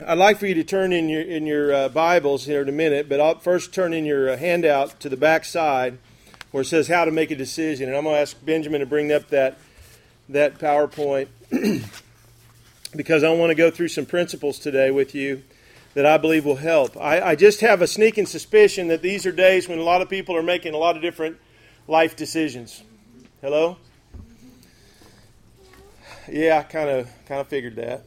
I'd like for you to turn in your Bibles here in a minute, but I'll first turn in your handout to the back side where it says how to make a decision. And I'm going to ask Benjamin to bring up that PowerPoint because I want to go through some principles today with you that I believe will help. I just have a sneaking suspicion that these are days when a lot of people are making a lot of different life decisions. Hello? Yeah, I kind of figured that.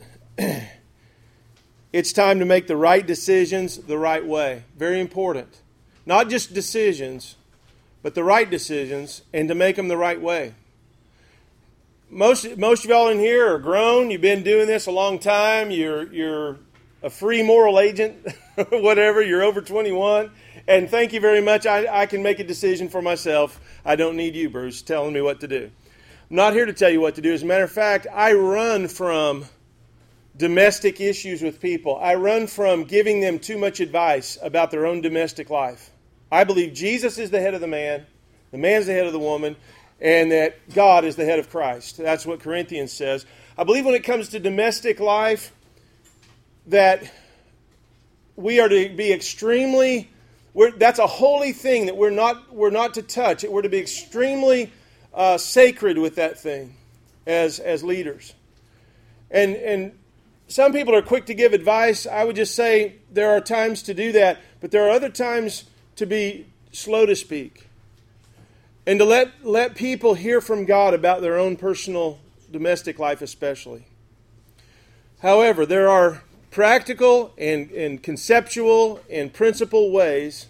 It's time to make the right decisions the right way. Very important. Not just decisions, but the right decisions, and to make them the right way. Most of y'all in here are grown. You've been doing this a long time. You're a free moral agent, whatever. You're over 21. And thank you very much. I can make a decision for myself. I don't need you, Bruce, telling me what to do. I'm not here to tell you what to do. As a matter of fact, I run from domestic issues with people. I run from giving them too much advice about their own domestic life. I believe Jesus is the head of the man's the head of the woman, and that God is the head of Christ. That's what Corinthians says. I believe when it comes to domestic life that we are to be extremely, that's a holy thing that we're not to touch. We're to be extremely sacred with that thing as leaders. And some people are quick to give advice. I would just say there are times to do that, but there are other times to be slow to speak. And to let people hear from God about their own personal domestic life especially. However, there are practical and conceptual and principle ways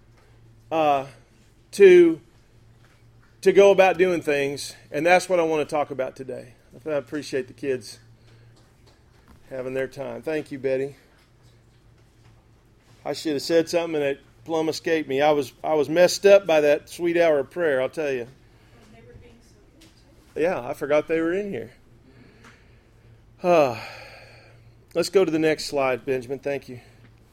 to go about doing things, and that's what I want to talk about today. I appreciate the kids having their time. Thank you, Betty. I should have said something and it plumb escaped me. I was messed up by that sweet hour of prayer, I'll tell you. Yeah, I forgot they were in here. Let's go to the next slide, Benjamin. Thank you.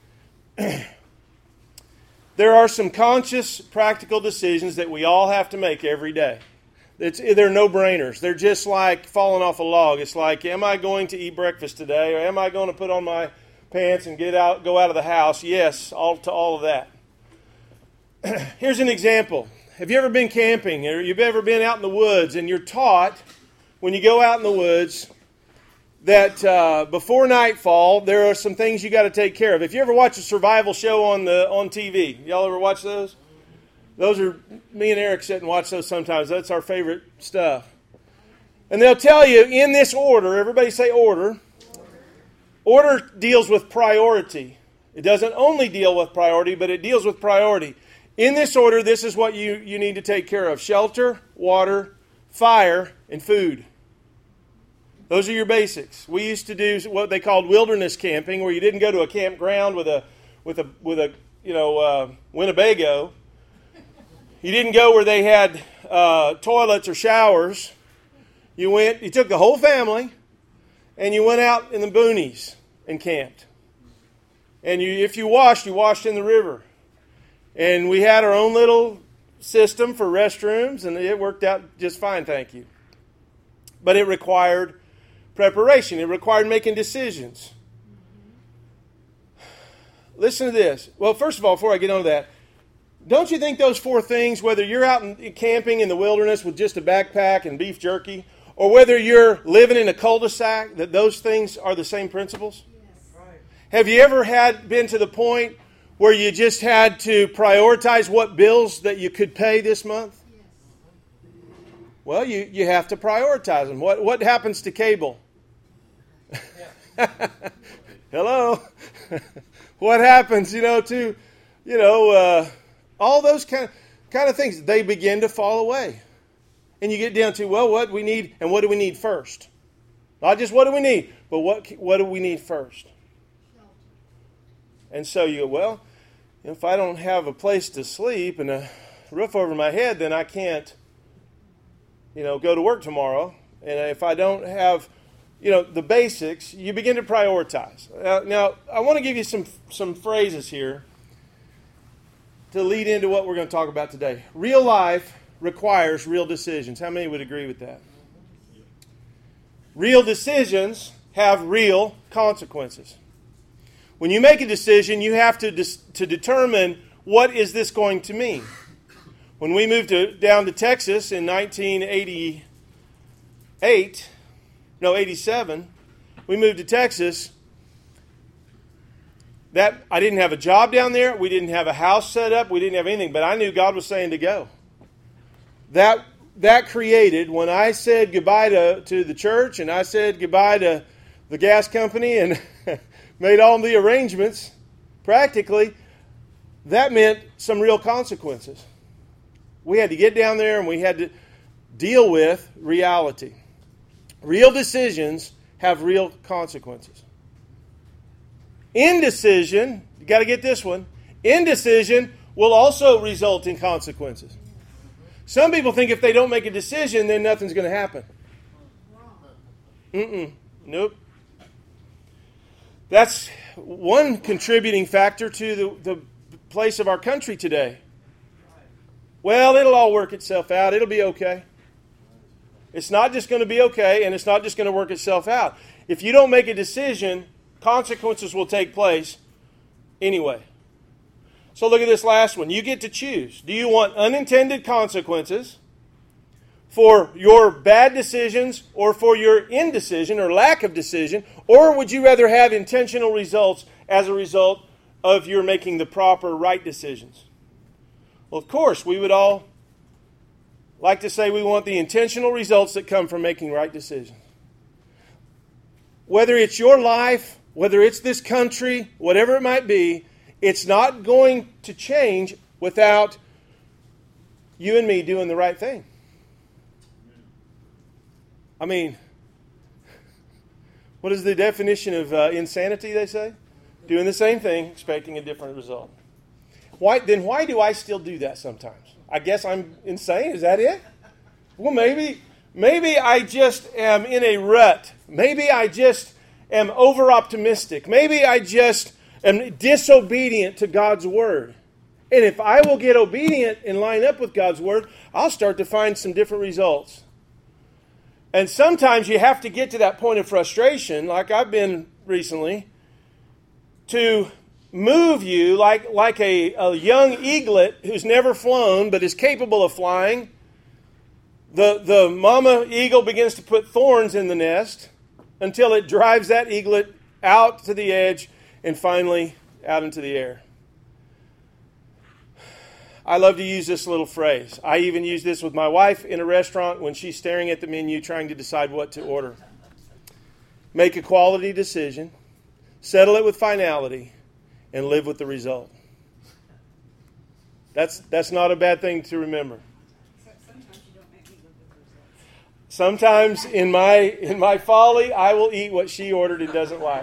There are some conscious, practical decisions that we all have to make every day. They're no-brainers. They're just like falling off a log. It's like, am I going to eat breakfast today? Or am I going to put on my pants and go out of the house? Yes, all of that. Here's an example. Have you ever been camping or you've ever been out in the woods and you're taught when you go out in the woods that before nightfall there are some things you got to take care of. If you ever watch a survival show on TV, y'all ever watch those? Those are, me and Eric sit and watch those sometimes. That's our favorite stuff. And they'll tell you in this order, everybody say order. Order deals with priority. It doesn't only deal with priority, but it deals with priority. In this order, this is what you need to take care of. Shelter, water, fire, and food. Those are your basics. We used to do what they called wilderness camping, where you didn't go to a campground with a Winnebago. You didn't go where they had toilets or showers. You took the whole family, and you went out in the boonies and camped. And if you washed in the river. And we had our own little system for restrooms, and it worked out just fine, thank you. But it required preparation. It required making decisions. Listen to this. Well, first of all, before I get on to that, don't you think those four things, whether you're out camping in the wilderness with just a backpack and beef jerky, or whether you're living in a cul-de-sac, that those things are the same principles? Yes. Right. Have you ever been to the point where you just had to prioritize what bills that you could pay this month? Yes. Well, you have to prioritize them. What happens to cable? Hello? What happens, to all those kind of things, they begin to fall away. And you get down to, well, what we need, and what do we need first? Not just what do we need, but what do we need first? And so you go, well, if I don't have a place to sleep and a roof over my head, then I can't, go to work tomorrow. And if I don't have, the basics, you begin to prioritize. Now, I want to give you some phrases here to lead into what we're going to talk about today. Real life requires real decisions. How many would agree with that? Real decisions have real consequences. When you make a decision, you have to determine, what is this going to mean? When we moved down to Texas in 87, we moved to Texas. That I didn't have a job down there. We didn't have a house set up. We didn't have anything. But I knew God was saying to go. That created, when I said goodbye to the church and I said goodbye to the gas company and made all the arrangements, practically, that meant some real consequences. We had to get down there and we had to deal with reality. Real decisions have real consequences. Indecision, you got to get this one, indecision will also result in consequences. Some people think if they don't make a decision, then nothing's going to happen. Nope. That's one contributing factor to the place of our country today. Well, it'll all work itself out. It'll be okay. It's not just going to be okay, and it's not just going to work itself out. If you don't make a decision, consequences will take place anyway. So look at this last one. You get to choose. Do you want unintended consequences for your bad decisions or for your indecision or lack of decision? Or would you rather have intentional results as a result of your making the proper right decisions? Well, of course, we would all like to say we want the intentional results that come from making right decisions. Whether it's your life, whether it's this country, whatever it might be, it's not going to change without you and me doing the right thing. I mean, what is the definition of insanity, they say? Doing the same thing, expecting a different result. Why do I still do that sometimes? I guess I'm insane. Is that it? Well, maybe I just am in a rut. Maybe I just am over-optimistic. Maybe I just am disobedient to God's Word. And if I will get obedient and line up with God's Word, I'll start to find some different results. And sometimes you have to get to that point of frustration, like I've been recently, to move you like a young eaglet who's never flown but is capable of flying. The mama eagle begins to put thorns in the nest until it drives that eaglet out to the edge and finally out into the air. I love to use this little phrase. I even use this with my wife in a restaurant when she's staring at the menu trying to decide what to order. Make a quality decision, settle it with finality, and live with the result. That's not a bad thing to remember. Sometimes you don't make me live with the results. Sometimes in my folly, I will eat what she ordered and doesn't like.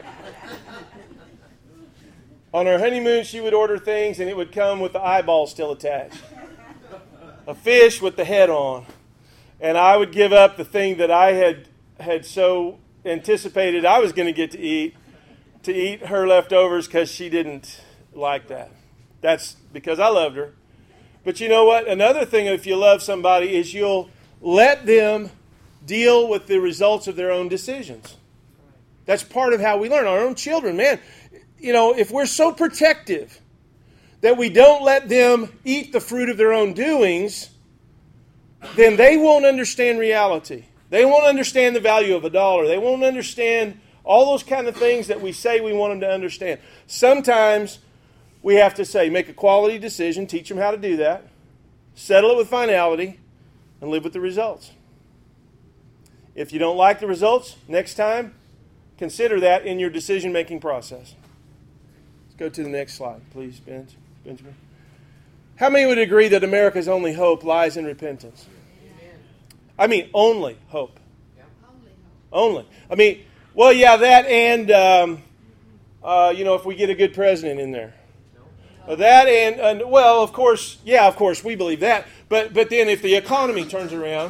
On our honeymoon, she would order things and it would come with the eyeball still attached. A fish with the head on. And I would give up the thing that I had so anticipated I was going to get to eat her leftovers because she didn't like that. That's because I loved her. But you know what? Another thing, if you love somebody, is you'll let them deal with the results of their own decisions. That's part of how we learn. Our own children, man, you know, if we're so protective that we don't let them eat the fruit of their own doings, then they won't understand reality. They won't understand the value of $1. They won't understand all those kind of things that we say we want them to understand. Sometimes we have to say, make a quality decision, teach them how to do that, settle it with finality, and live with the results. If you don't like the results, next time, consider that in your decision-making process. Let's go to the next slide, please, Benjamin. How many would agree that America's only hope lies in repentance? I mean, only hope. Only. I mean, well, yeah, that and, if we get a good president in there. That and, well, of course, we believe that. But then if the economy turns around.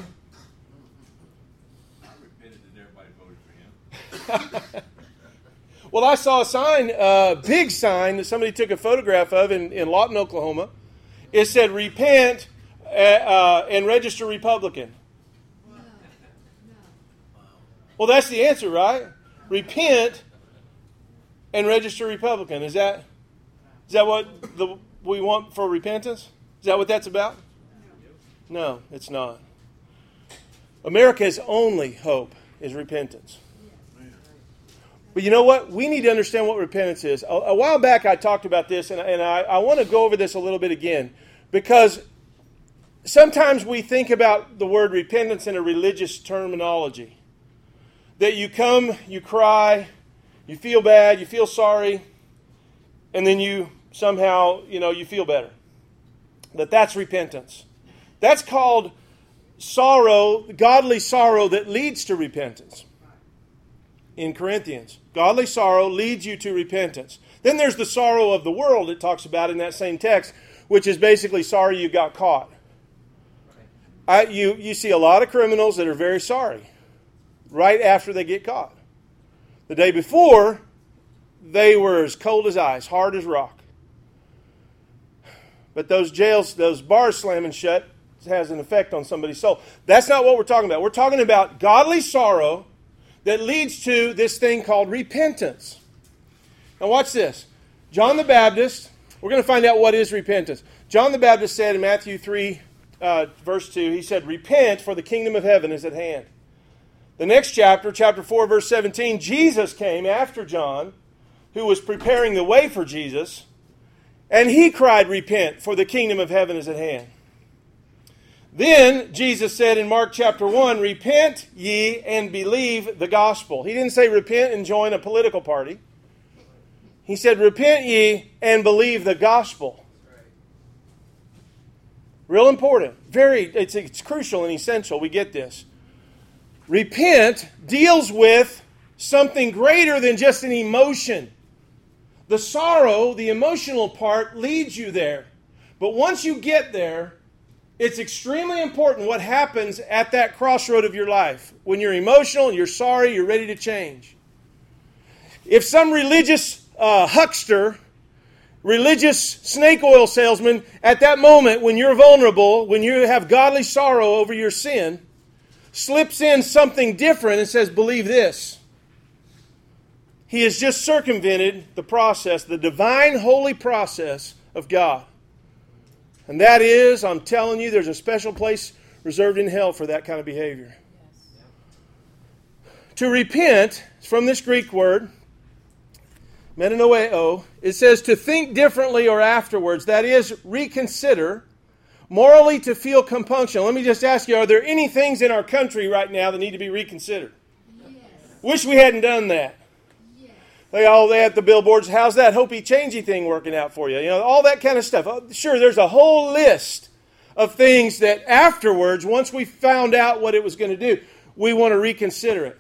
I repented that everybody voted for him. Well, I saw a sign, a big sign that somebody took a photograph of in Lawton, Oklahoma. It said, repent and register Republican. Well, that's the answer, right? Repent and register Republican. Is that what we want for repentance? Is that what that's about? No, it's not. America's only hope is repentance. But you know what? We need to understand what repentance is. A while back I talked about this, and I want to go over this a little bit again, because sometimes we think about the word repentance in a religious terminology. That you come, you cry, you feel bad, you feel sorry, and then you somehow, you feel better. That's repentance. That's called sorrow, godly sorrow that leads to repentance. In Corinthians, godly sorrow leads you to repentance. Then there's the sorrow of the world it talks about in that same text, which is basically sorry you got caught. You see a lot of criminals that are very sorry right after they get caught. The day before, they were as cold as ice, hard as rock. But those bars slamming shut has an effect on somebody's soul. That's not what we're talking about. We're talking about godly sorrow that leads to this thing called repentance. Now watch this. John the Baptist, we're going to find out what is repentance. John the Baptist said in Matthew 3, verse 2, he said, "Repent, for the kingdom of heaven is at hand." The next chapter, chapter 4, verse 17, Jesus came after John, who was preparing the way for Jesus, and he cried, "Repent, for the kingdom of heaven is at hand." Then Jesus said in Mark chapter 1, "Repent ye and believe the gospel." He didn't say repent and join a political party. He said, "Repent ye and believe the gospel." Real important. It's crucial and essential. We get this. Repent deals with something greater than just an emotion. The sorrow, the emotional part, leads you there. But once you get there, it's extremely important what happens at that crossroad of your life. When you're emotional, you're sorry, you're ready to change. If some religious huckster, religious snake oil salesman, at that moment when you're vulnerable, when you have godly sorrow over your sin, slips in something different and says, "Believe this," he has just circumvented the process, the divine, holy process of God. And that is, I'm telling you, there's a special place reserved in hell for that kind of behavior. Yes. To repent, from this Greek word, metanoeo, it says to think differently or afterwards. That is, reconsider, morally to feel compunction. Let me just ask you, are there any things in our country right now that need to be reconsidered? Yes. Wish we hadn't done that. They had the billboards, "How's that hopey changey thing working out for you?" All that kind of stuff. Sure, there's a whole list of things that afterwards, once we found out what it was going to do, we want to reconsider it.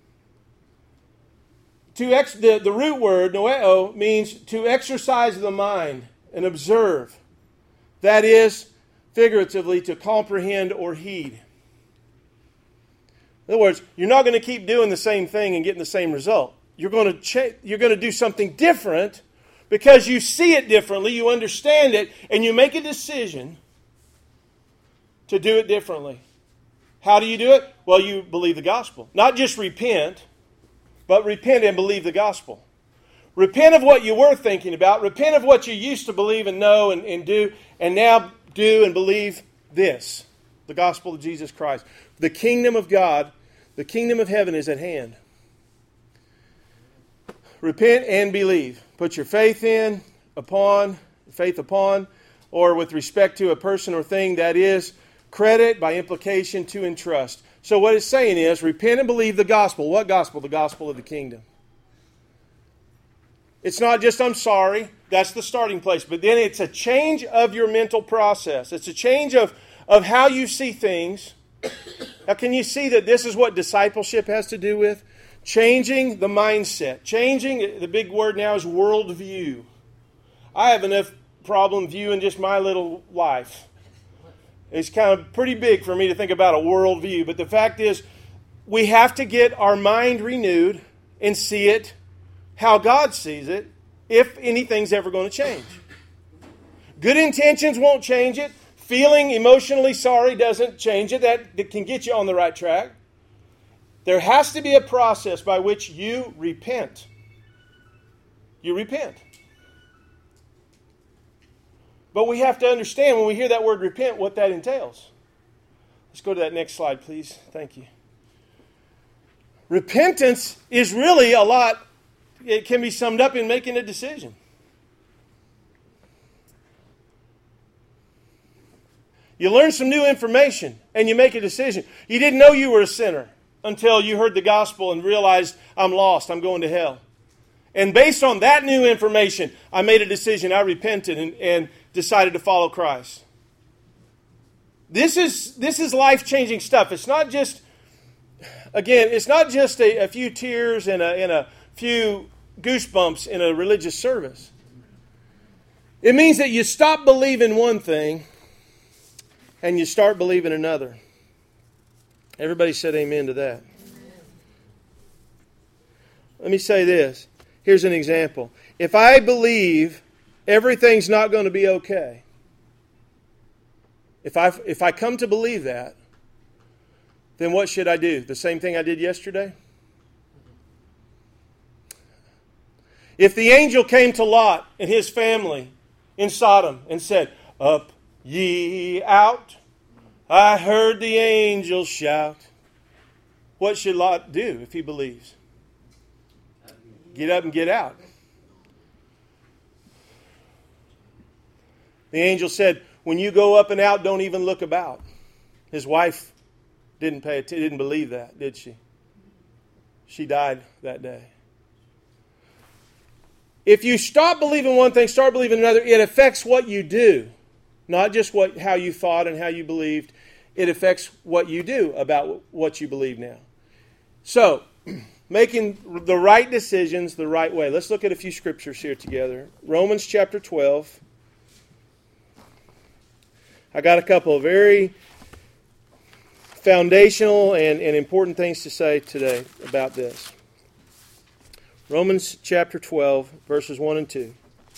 The root word, noeo, means to exercise the mind and observe. That is, figuratively, to comprehend or heed. In other words, you're not going to keep doing the same thing and getting the same result. You're going to do something different because you see it differently, you understand it, and you make a decision to do it differently. How do you do it? Well, you believe the gospel. Not just repent, but repent and believe the gospel. Repent of what you were thinking about. Repent of what you used to believe and know and do, and now do and believe this, the gospel of Jesus Christ. The kingdom of God, the kingdom of heaven is at hand. Repent and believe. Put your faith upon, or with respect to a person or thing, that is, credit, by implication, to entrust. So what it's saying is, repent and believe the gospel. What gospel? The gospel of the kingdom. It's not just, I'm sorry. That's the starting place. But then it's a change of your mental process. It's a change of how you see things. Now, can you see that this is what discipleship has to do with? Changing the mindset. Changing, the big word now is worldview. I have enough problem viewing just my little life. It's kind of pretty big for me to think about a worldview. But the fact is, we have to get our mind renewed and see it how God sees it if anything's ever going to change. Good intentions won't change it. Feeling emotionally sorry doesn't change it. That can get you on the right track. There has to be a process by which you repent. you repent. But we have to understand when we hear that word repent what that entails. Let's go to that next slide, please. Thank you. Repentance is really a lot, it can be summed up in making a decision. You learn some new information and you make a decision. You didn't know you were a sinner until you heard the gospel and realized, I'm lost, I'm going to hell. And based on that new information, I made a decision. I repented and decided to follow Christ. This is life-changing stuff. It's not just, again, it's not just a few tears and a few goosebumps in a religious service. It means that you stop believing one thing and you start believing another. Everybody said amen to that. Let me say this. Here's an example. If I believe everything's not going to be okay, if I come to believe that, then what should I do? The same thing I did yesterday? If the angel came to Lot and his family in Sodom and said, "Up ye out, I heard the angels shout," what should Lot do if he believes? Get up and get out. The angel said, when you go up and out, don't even look about. His wife didn't believe that, did she? She died that day. If you stop believing one thing, start believing another, it affects what you do. Not just how you thought and how you believed. It affects what you do about what you believe now. So, making the right decisions the right way. Let's look at a few scriptures here together. Romans chapter 12. I got a couple of very foundational and important things to say today about this. Romans chapter 12, verses 1 and 2.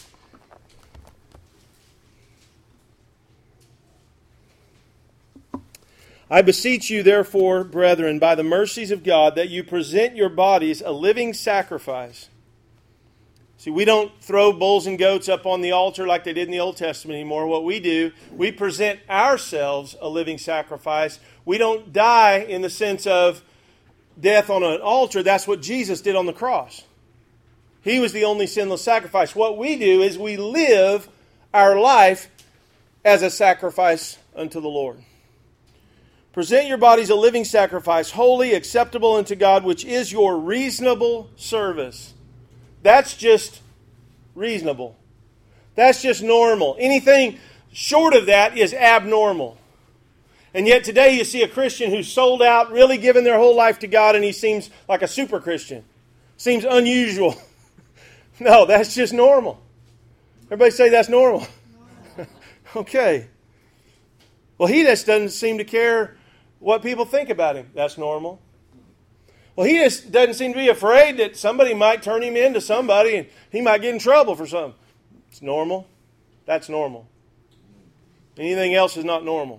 I beseech you, therefore, brethren, by the mercies of God, that you present your bodies a living sacrifice. See, we don't throw bulls and goats up on the altar like they did in the Old Testament anymore. What we do, we present ourselves a living sacrifice. We don't die in the sense of death on an altar. That's what Jesus did on the cross. He was the only sinless sacrifice. What we do is we live our life as a sacrifice unto the Lord. Present your bodies a living sacrifice, holy, acceptable unto God, which is your reasonable service. That's just reasonable. That's just normal. Anything short of that is abnormal. And yet today you see a Christian who's sold out, really given their whole life to God, and he seems like a super Christian. Seems unusual. No, that's just normal. Everybody say that's normal. Okay. Well, he just doesn't seem to care what people think about him. That's normal. Well, he just doesn't seem to be afraid that somebody might turn him into somebody and he might get in trouble for something. It's normal. That's normal. Anything else is not normal.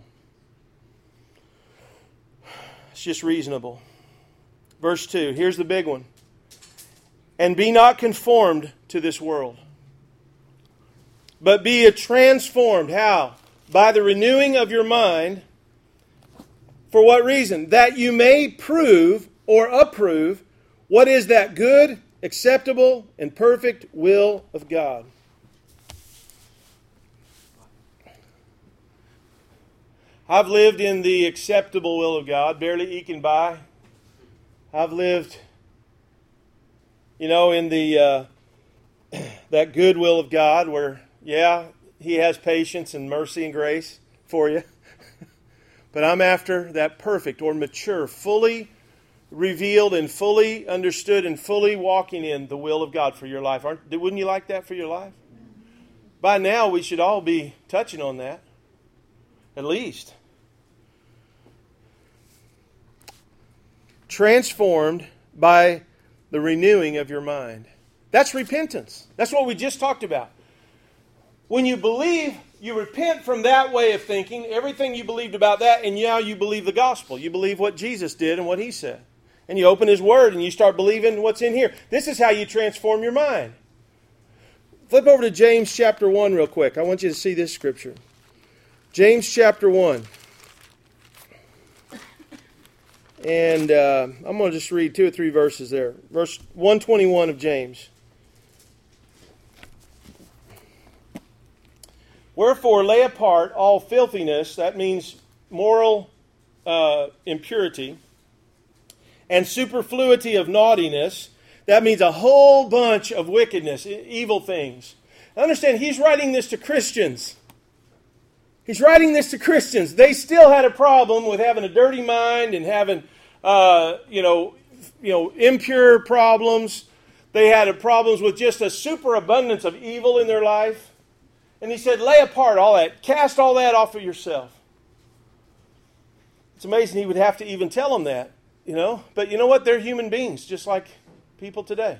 It's just reasonable. Verse 2, here's the big one. And be not conformed to this world, but be transformed. How? By the renewing of your mind. For what reason? That you may prove or approve what is that good, acceptable, and perfect will of God. I've lived in the acceptable will of God, barely eking by. I've lived, in the that good will of God where, He has patience and mercy and grace for you. But I'm after that perfect or mature, fully revealed and fully understood and fully walking in the will of God for your life. Wouldn't you like that for your life? By now, we should all be touching on that. At least. Transformed by the renewing of your mind. That's repentance. That's what we just talked about. When you believe, you repent from that way of thinking, everything you believed about that, and now you believe the gospel. You believe what Jesus did and what He said. And you open His Word and you start believing what's in here. This is how you transform your mind. Flip over to James chapter 1 real quick. I want you to see this scripture. James chapter 1. And I'm going to just read 2 or 3 verses there. Verse 121 of James. Wherefore lay apart all filthiness, that means moral impurity, and superfluity of naughtiness, that means a whole bunch of wickedness, evil things. Understand, he's writing this to Christians. He's writing this to Christians. They still had a problem with having a dirty mind and having, impure problems. They had problems with just a superabundance of evil in their life. And he said, lay apart all that. Cast all that off of yourself. It's amazing he would have to even tell them that, But you know what? They're human beings, just like people today.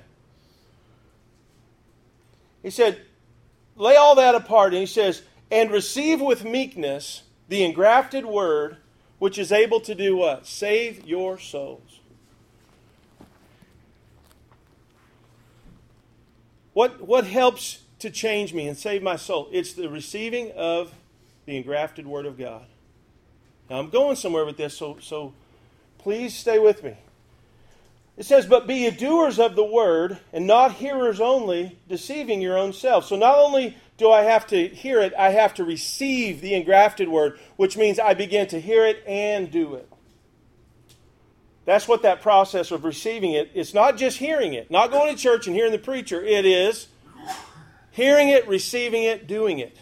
He said, lay all that apart. And he says, and receive with meekness the engrafted word, which is able to do what? Save your souls. What helps to change me and save my soul? It's the receiving of the engrafted word of God. Now I'm going somewhere with this, so please stay with me. It says, but be ye doers of the word, and not hearers only, deceiving your own selves. So not only do I have to hear it, I have to receive the engrafted word, which means I begin to hear it and do it. That's what that process of receiving it, it's not just hearing it, not going to church and hearing the preacher. It is hearing it, receiving it, doing it.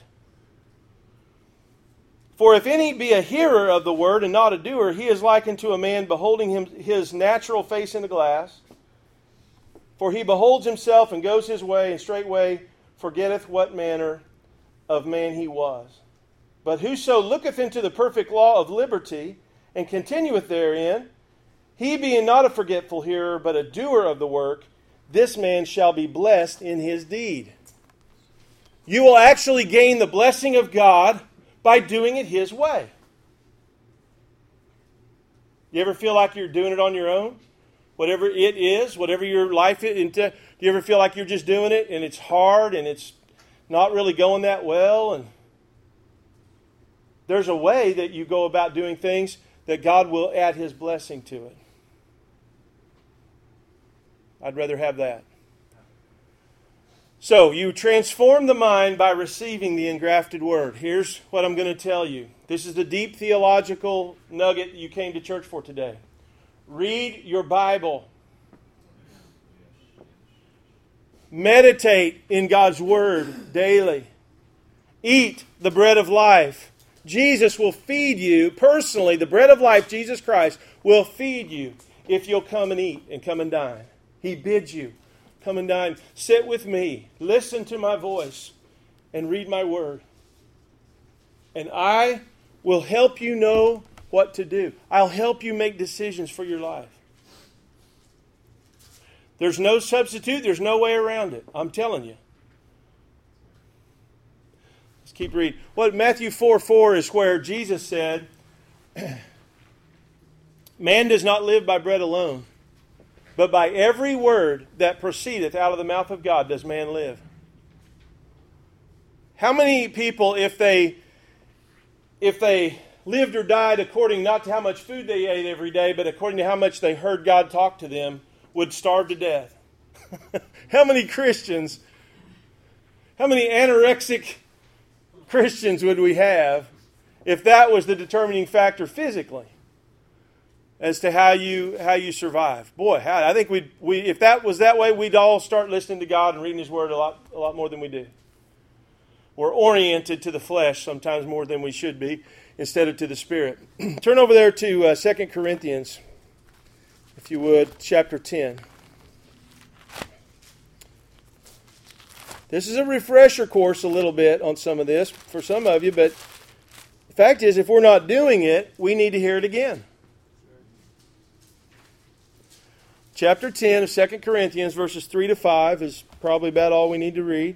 For if any be a hearer of the word and not a doer, he is likened to a man beholding his natural face in the glass. For he beholds himself and goes his way, and straightway forgetteth what manner of man he was. But whoso looketh into the perfect law of liberty, and continueth therein, he being not a forgetful hearer, but a doer of the work, this man shall be blessed in his deed. You will actually gain the blessing of God by doing it His way. You ever feel like you're doing it on your own? Whatever it is, whatever your life is, do you ever feel like you're just doing it and it's hard and it's not really going that well? And there's a way that you go about doing things that God will add His blessing to it. I'd rather have that. So, you transform the mind by receiving the engrafted word. Here's what I'm going to tell you. This is the deep theological nugget you came to church for today. Read your Bible. Meditate in God's word daily. Eat the bread of life. Jesus will feed you personally. The bread of life, Jesus Christ, will feed you if you'll come and eat and come and dine. He bids you. Come and dine. Sit with me. Listen to my voice and read my word. And I will help you know what to do. I'll help you make decisions for your life. There's no substitute. There's no way around it. I'm telling you. Let's keep reading. Matthew 4:4 is where Jesus said, man does not live by bread alone, but by every word that proceedeth out of the mouth of God does man live. How many people, if they lived or died according not to how much food they ate every day, but according to how much they heard God talk to them, would starve to death? How many Christians, how many anorexic Christians would we have if that was the determining factor physically as to how you survive? Boy, I think we if that was that way, we'd all start listening to God and reading His Word a lot more than we do. We're oriented to the flesh sometimes more than we should be, instead of to the Spirit. Turn over there to 2 Corinthians, if you would, chapter 10. This is a refresher course a little bit on some of this for some of you, but the fact is, if we're not doing it, we need to hear it again. Chapter 10 of 2 Corinthians, verses 3 to 5 is probably about all we need to read.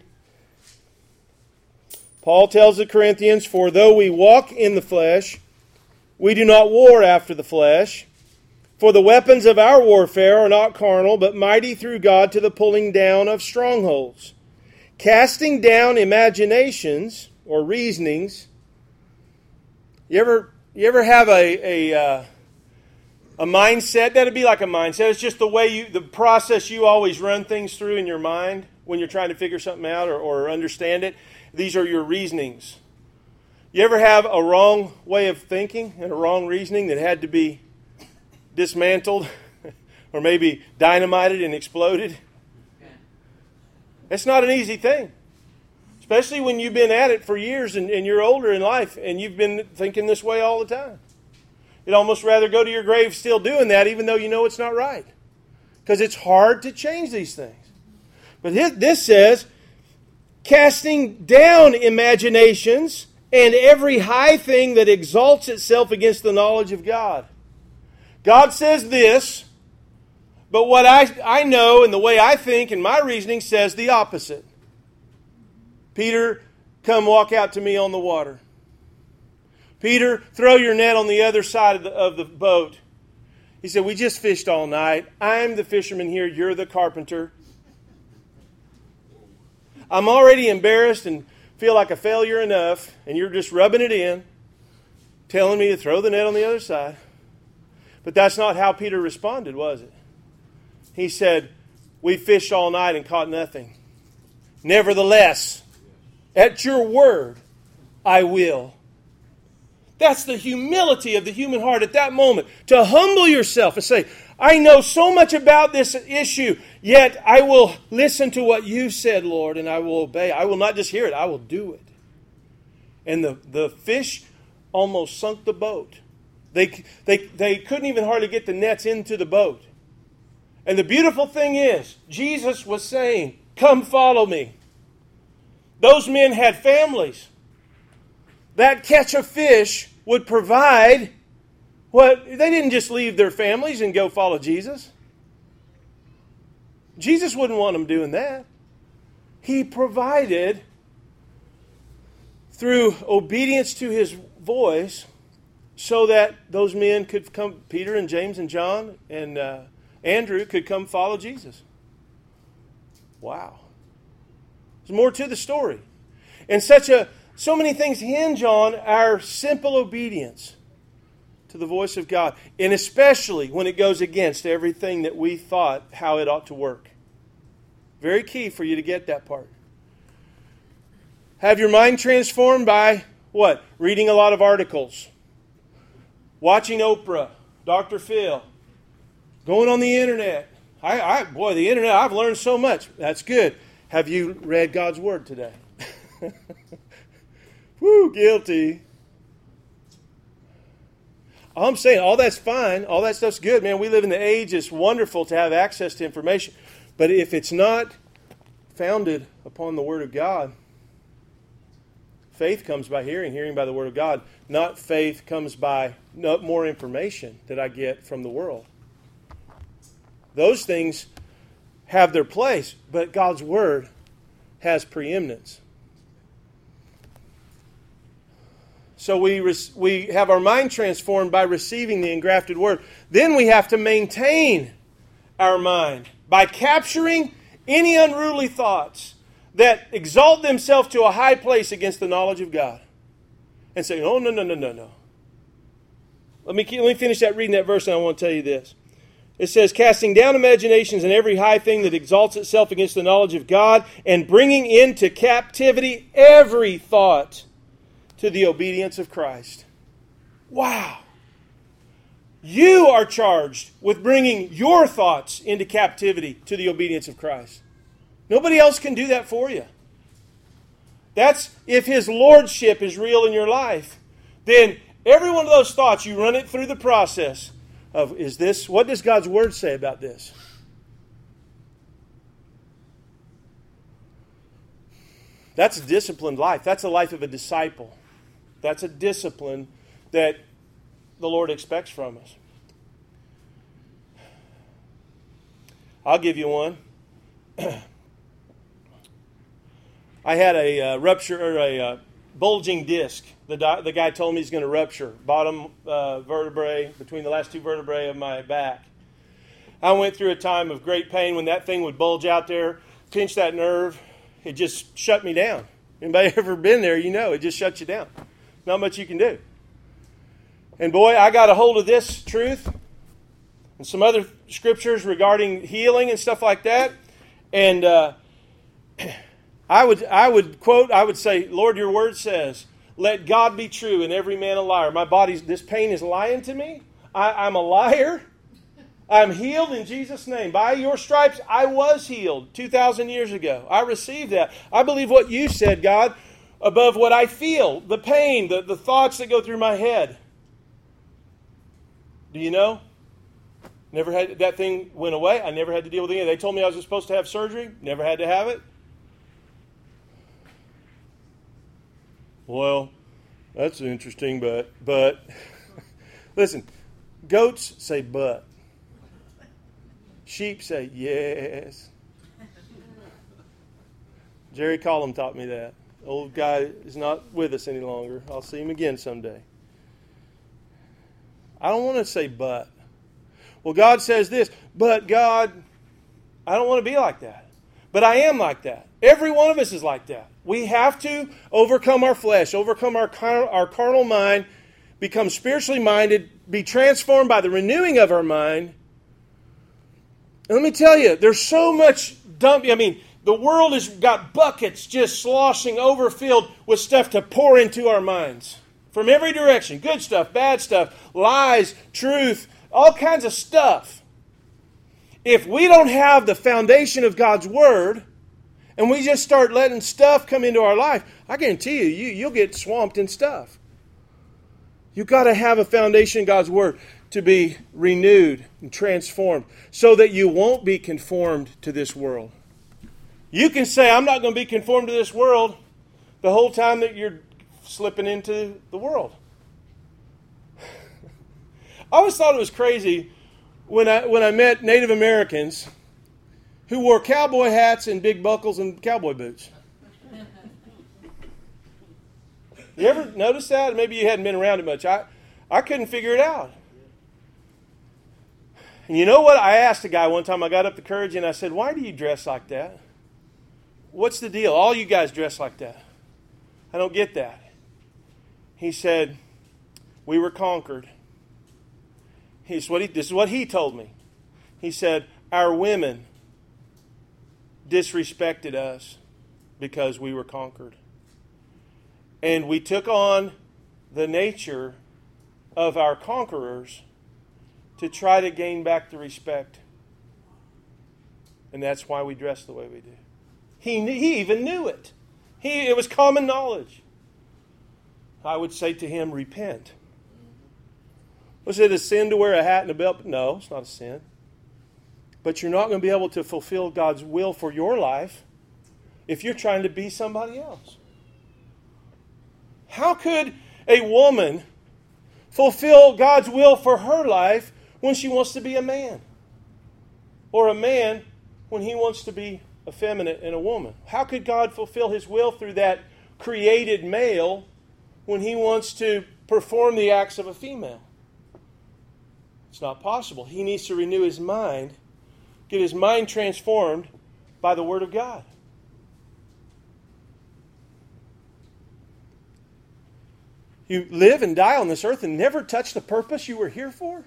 Paul tells the Corinthians, for though we walk in the flesh, we do not war after the flesh. For the weapons of our warfare are not carnal, but mighty through God to the pulling down of strongholds, casting down imaginations or reasonings. You ever have a mindset? That'd be like a mindset. It's just the process you always run things through in your mind when you're trying to figure something out or understand it. These are your reasonings. You ever have a wrong way of thinking and a wrong reasoning that had to be dismantled or maybe dynamited and exploded? It's not an easy thing. Especially when you've been at it for years and you're older in life and you've been thinking this way all the time. You'd almost rather go to your grave still doing that even though you know it's not right. Because it's hard to change these things. But this says, casting down imaginations and every high thing that exalts itself against the knowledge of God. God says this, but what I know and the way I think and my reasoning says the opposite. Peter, come walk out to me on the water. Peter, throw your net on the other side of the boat. He said, we just fished all night. I'm the fisherman here. You're the carpenter. I'm already embarrassed and feel like a failure enough, and you're just rubbing it in, telling me to throw the net on the other side. But that's not how Peter responded, was it? He said, we fished all night and caught nothing. Nevertheless, at your word, I will. That's the humility of the human heart at that moment. To humble yourself and say, I know so much about this issue, yet I will listen to what you said, Lord, and I will obey. I will not just hear it, I will do it. And the fish almost sunk the boat. They couldn't even hardly get the nets into the boat. And the beautiful thing is, Jesus was saying, come follow me. Those men had families. That catch of fish would provide they didn't just leave their families and go follow Jesus. Jesus wouldn't want them doing that. He provided through obedience to his voice so that those men could come, Peter and James and John and Andrew could come follow Jesus. Wow. There's more to the story. And so many things hinge on our simple obedience to the voice of God. And especially when it goes against everything that we thought how it ought to work. Very key for you to get that part. Have your mind transformed by what? Reading a lot of articles. Watching Oprah, Dr. Phil. Going on the internet. The internet, I've learned so much. That's good. Have you read God's Word today? Woo, guilty. All I'm saying, all that's fine. All that stuff's good, man. We live in the age. It's wonderful to have access to information. But if it's not founded upon the Word of God, faith comes by hearing, hearing by the Word of God. Not faith comes by more information that I get from the world. Those things have their place, but God's Word has preeminence. So we have our mind transformed by receiving the engrafted Word. Then we have to maintain our mind by capturing any unruly thoughts that exalt themselves to a high place against the knowledge of God. And say, oh, no. Let me finish reading that verse, and I want to tell you this. It says, casting down imaginations and every high thing that exalts itself against the knowledge of God, and bringing into captivity every thought to the obedience of Christ. Wow. You are charged with bringing your thoughts into captivity to the obedience of Christ. Nobody else can do that for you. That's if His Lordship is real in your life. Then every one of those thoughts, you run it through the process of, what does God's Word say about this? That's a disciplined life. That's a life of a disciple. That's a discipline that the Lord expects from us. I'll give you one. I had a rupture or a bulging disc. The guy told me he's going to rupture bottom vertebrae between the last two vertebrae of my back. I went through a time of great pain when that thing would bulge out there, pinch that nerve, it just shut me down. Anybody ever been there, you know, it just shuts you down. Not much you can do. And boy, I got a hold of this truth and some other scriptures regarding healing and stuff like that. And I would say, Lord, your word says, let God be true and every man a liar. My body's, this pain is lying to me. I'm a liar. I'm healed in Jesus' name. By your stripes, I was healed 2,000 years ago. I received that. I believe what you said, God, above what I feel, the pain, the thoughts that go through my head. Do you know? Never had, that thing went away. I never had to deal with anything. They told me I was supposed to have surgery. Never had to have it. Well, that's interesting, but listen, goats say but. Sheep say yes. Jerry Collum taught me that. Old guy is not with us any longer. I'll see him again someday. I don't want to say but. Well, God says this, but God, I don't want to be like that. But I am like that. Every one of us is like that. We have to overcome our flesh, overcome our carnal mind, become spiritually minded, be transformed by the renewing of our mind. And let me tell you, there's so much dumping. I mean, the world has got buckets just sloshing over filled with stuff to pour into our minds. From every direction. Good stuff, bad stuff, lies, truth, all kinds of stuff. If we don't have the foundation of God's Word, and we just start letting stuff come into our life, I guarantee you'll get swamped in stuff. You've got to have a foundation in God's Word to be renewed and transformed so that you won't be conformed to this world. You can say, I'm not going to be conformed to this world the whole time that you're slipping into the world. I always thought it was crazy when I met Native Americans who wore cowboy hats and big buckles and cowboy boots. You ever notice that? Maybe you hadn't been around it much. I couldn't figure it out. And you know what? I asked a guy one time, I got up the courage and I said, why do you dress like that? What's the deal? All you guys dress like that. I don't get that. He said, we were conquered. This is what he told me. He said, our women disrespected us because we were conquered. And we took on the nature of our conquerors to try to gain back the respect. And that's why we dress the way we do. He even knew it. It was common knowledge. I would say to him, repent. Was it a sin to wear a hat and a belt? No, it's not a sin. But you're not going to be able to fulfill God's will for your life if you're trying to be somebody else. How could a woman fulfill God's will for her life when she wants to be a man? Or a man when he wants to be effeminate and a woman? How could God fulfill His will through that created male when He wants to perform the acts of a female? It's not possible. He needs to renew his mind, get his mind transformed by the Word of God. You live and die on this earth and never touch the purpose you were here for?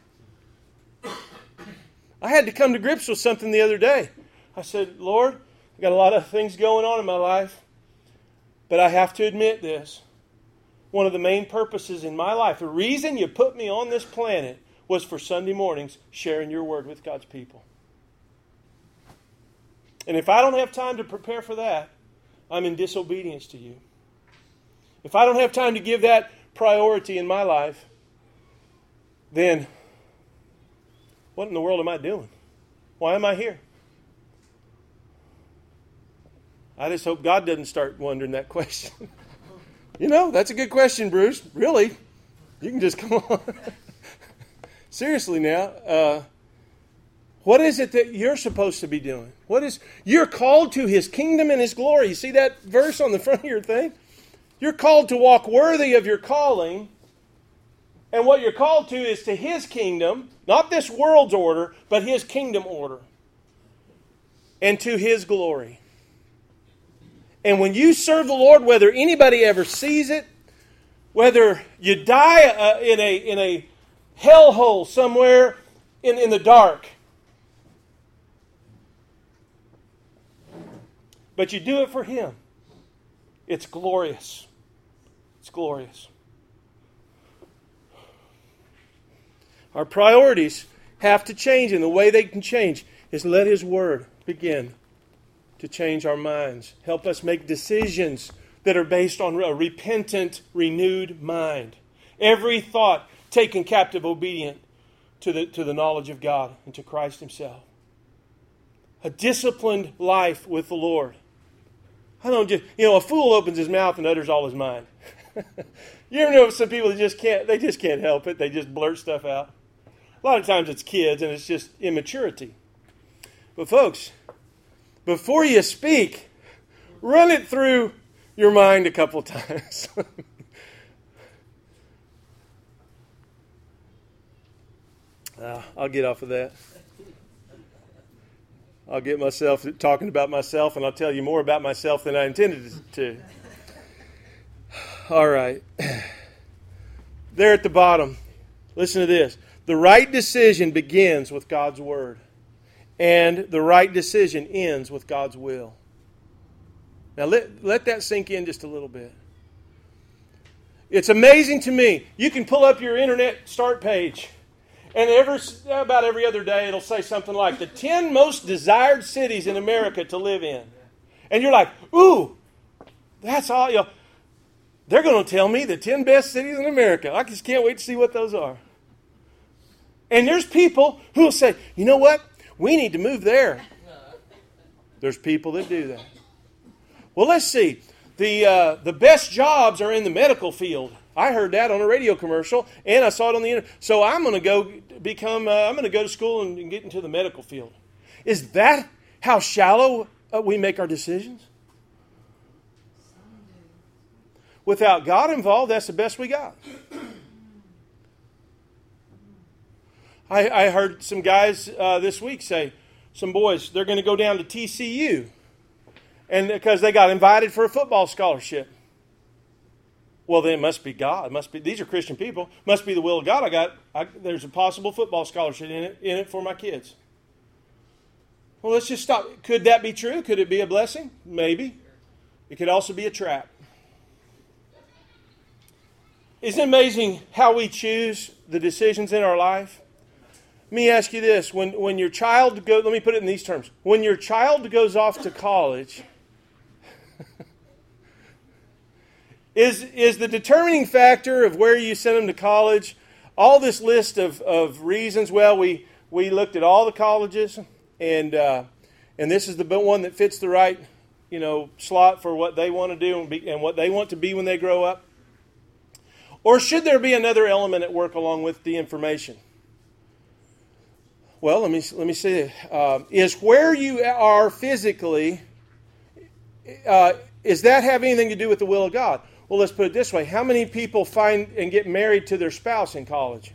I had to come to grips with something the other day. I said, Lord, I've got a lot of things going on in my life, but I have to admit this. One of the main purposes in my life, the reason you put me on this planet, was for Sunday mornings sharing your word with God's people. And if I don't have time to prepare for that, I'm in disobedience to you. If I don't have time to give that priority in my life, then what in the world am I doing? Why am I here? I just hope God doesn't start wondering that question. You know, that's a good question, Bruce. Really? You can just come on. Seriously now, what is it that you're supposed to be doing? You're called to His kingdom and His glory. You see that verse on the front of your thing? You're called to walk worthy of your calling. And what you're called to is to His kingdom, not this world's order, but His kingdom order. And to His glory. And when you serve the Lord, whether anybody ever sees it, whether you die in a hellhole somewhere in the dark, but you do it for Him, it's glorious. It's glorious. Our priorities have to change, and the way they can change is let His Word begin to change our minds. Help us make decisions that are based on a repentant, renewed mind. Every thought taken captive, obedient to the knowledge of God and to Christ Himself. A disciplined life with the Lord. I don't just, a fool opens his mouth and utters all his mind. You ever know some people that just can't help it. They just blurt stuff out. A lot of times it's kids and it's just immaturity. But folks, before you speak, run it through your mind a couple times. I'll get off of that. I'll get myself talking about myself, and I'll tell you more about myself than I intended to. All right. There at the bottom, listen to this. The right decision begins with God's Word, and the right decision ends with God's will. Now let that sink in just a little bit. It's amazing to me. You can pull up your internet start page, and about every other day it'll say something like the 10 most desired cities in America to live in. And you're like, ooh, that's all. They're going to tell me the 10 best cities in America. I just can't wait to see what those are. And there's people who will say, you know what? We need to move there. There's people that do that. Well, let's see. The best jobs are in the medical field. I heard that on a radio commercial, and I saw it on the internet. So I'm going to go I'm going to go to school and get into the medical field. Is that how shallow we make our decisions? Without God involved, that's the best we got. I heard some guys this week say, some boys, they're going to go down to TCU, and because they got invited for a football scholarship. Well, then it must be God. These are Christian people. Must be the will of God. There's a possible football scholarship in it for my kids. Well, let's just stop. Could that be true? Could it be a blessing? Maybe. It could also be a trap. Isn't it amazing how we choose the decisions in our life? Let me ask you this. When your child goes, let me put it in these terms. When your child goes off to college, is the determining factor of where you send them to college all this list of reasons? Well, we looked at all the colleges, and this is the one that fits the right slot for what they want to do and what they want to be when they grow up. Or should there be another element at work along with the information? Well, let me say is where you are physically, is that have anything to do with the will of God? Well, let's put it this way. How many people find and get married to their spouse in college?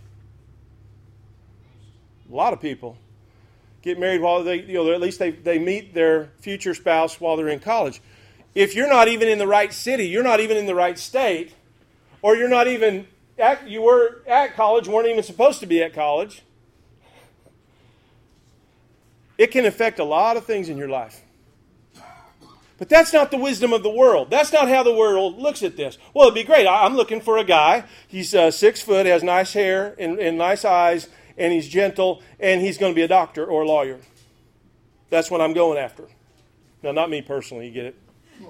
A lot of people get married while they, at least they meet their future spouse while they're in college. If you're not even in the right city, you're not even in the right state, or you're not even, you were at college, weren't even supposed to be at college, it can affect a lot of things in your life. But that's not the wisdom of the world. That's not how the world looks at this. Well, it'd be great. I'm looking for a guy. He's 6 foot, has nice hair and nice eyes, and he's gentle, and he's going to be a doctor or a lawyer. That's what I'm going after. Now, not me personally, you get it?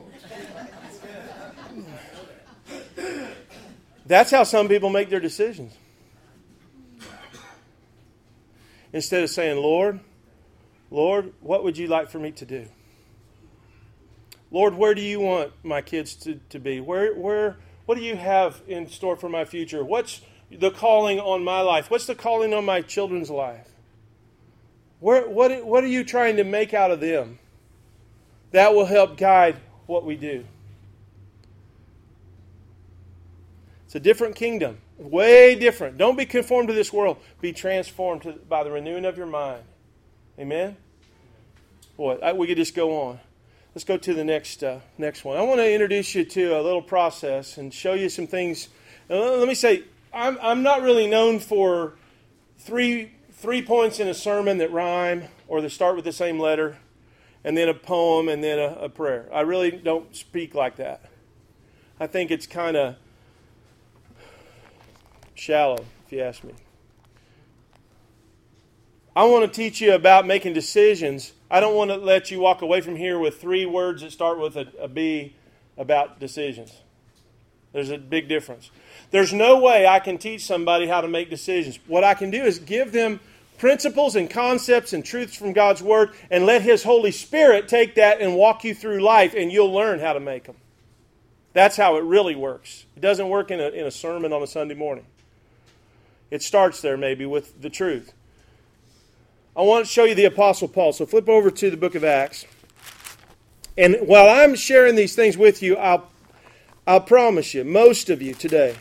That's how some people make their decisions. Instead of saying, Lord, what would you like for me to do? Lord, where do you want my kids to be? What do you have in store for my future? What's the calling on my life? What's the calling on my children's life? What are you trying to make out of them? That will help guide what we do. It's a different kingdom. Way different. Don't be conformed to this world. Be transformed by the renewing of your mind. Amen? Boy, we could just go on. Let's go to the next one. I want to introduce you to a little process and show you some things. Let me say, I'm not really known for three points in a sermon that rhyme or that start with the same letter, and then a poem and then a prayer. I really don't speak like that. I think it's kind of shallow, if you ask me. I want to teach you about making decisions. I don't want to let you walk away from here with 3 words that start with a B about decisions. There's a big difference. There's no way I can teach somebody how to make decisions. What I can do is give them principles and concepts and truths from God's Word and let His Holy Spirit take that and walk you through life, and you'll learn how to make them. That's how it really works. It doesn't work in a sermon on a Sunday morning. It starts there maybe with the truth. I want to show you the Apostle Paul. So flip over to the book of Acts. And while I'm sharing these things with you, I'll promise you, most of you today,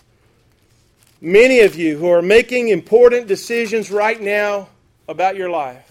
many of you who are making important decisions right now about your life,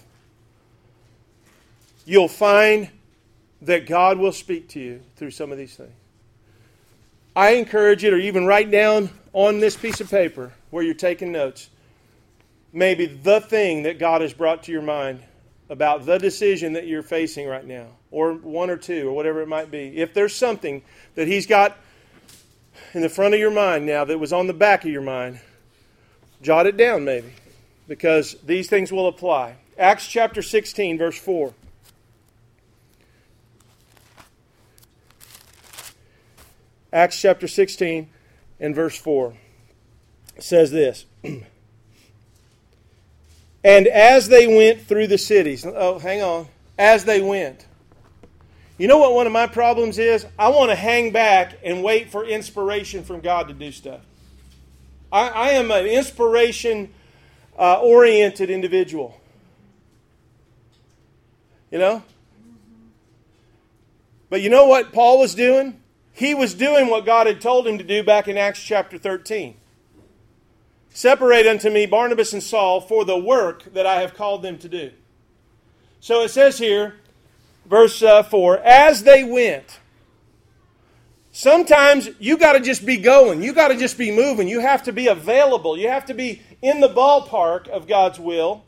you'll find that God will speak to you through some of these things. I encourage you to even write down on this piece of paper where you're taking notes, maybe the thing that God has brought to your mind about the decision that you're facing right now, or 1 or 2, or whatever it might be. If there's something that He's got in the front of your mind now that was on the back of your mind, jot it down maybe, because these things will apply. Acts chapter 16, verse 4. Acts chapter 16 and verse 4 says this. And as they went through the cities. Oh, hang on. As they went. You know what one of my problems is? I want to hang back and wait for inspiration from God to do stuff. I am an inspiration-oriented individual. You know? But you know what Paul was doing? He was doing what God had told him to do back in Acts chapter 13. Separate unto me Barnabas and Saul for the work that I have called them to do. So it says here, verse 4, as they went. Sometimes you got to just be going. You got to just be moving. You have to be available. You have to be in the ballpark of God's will.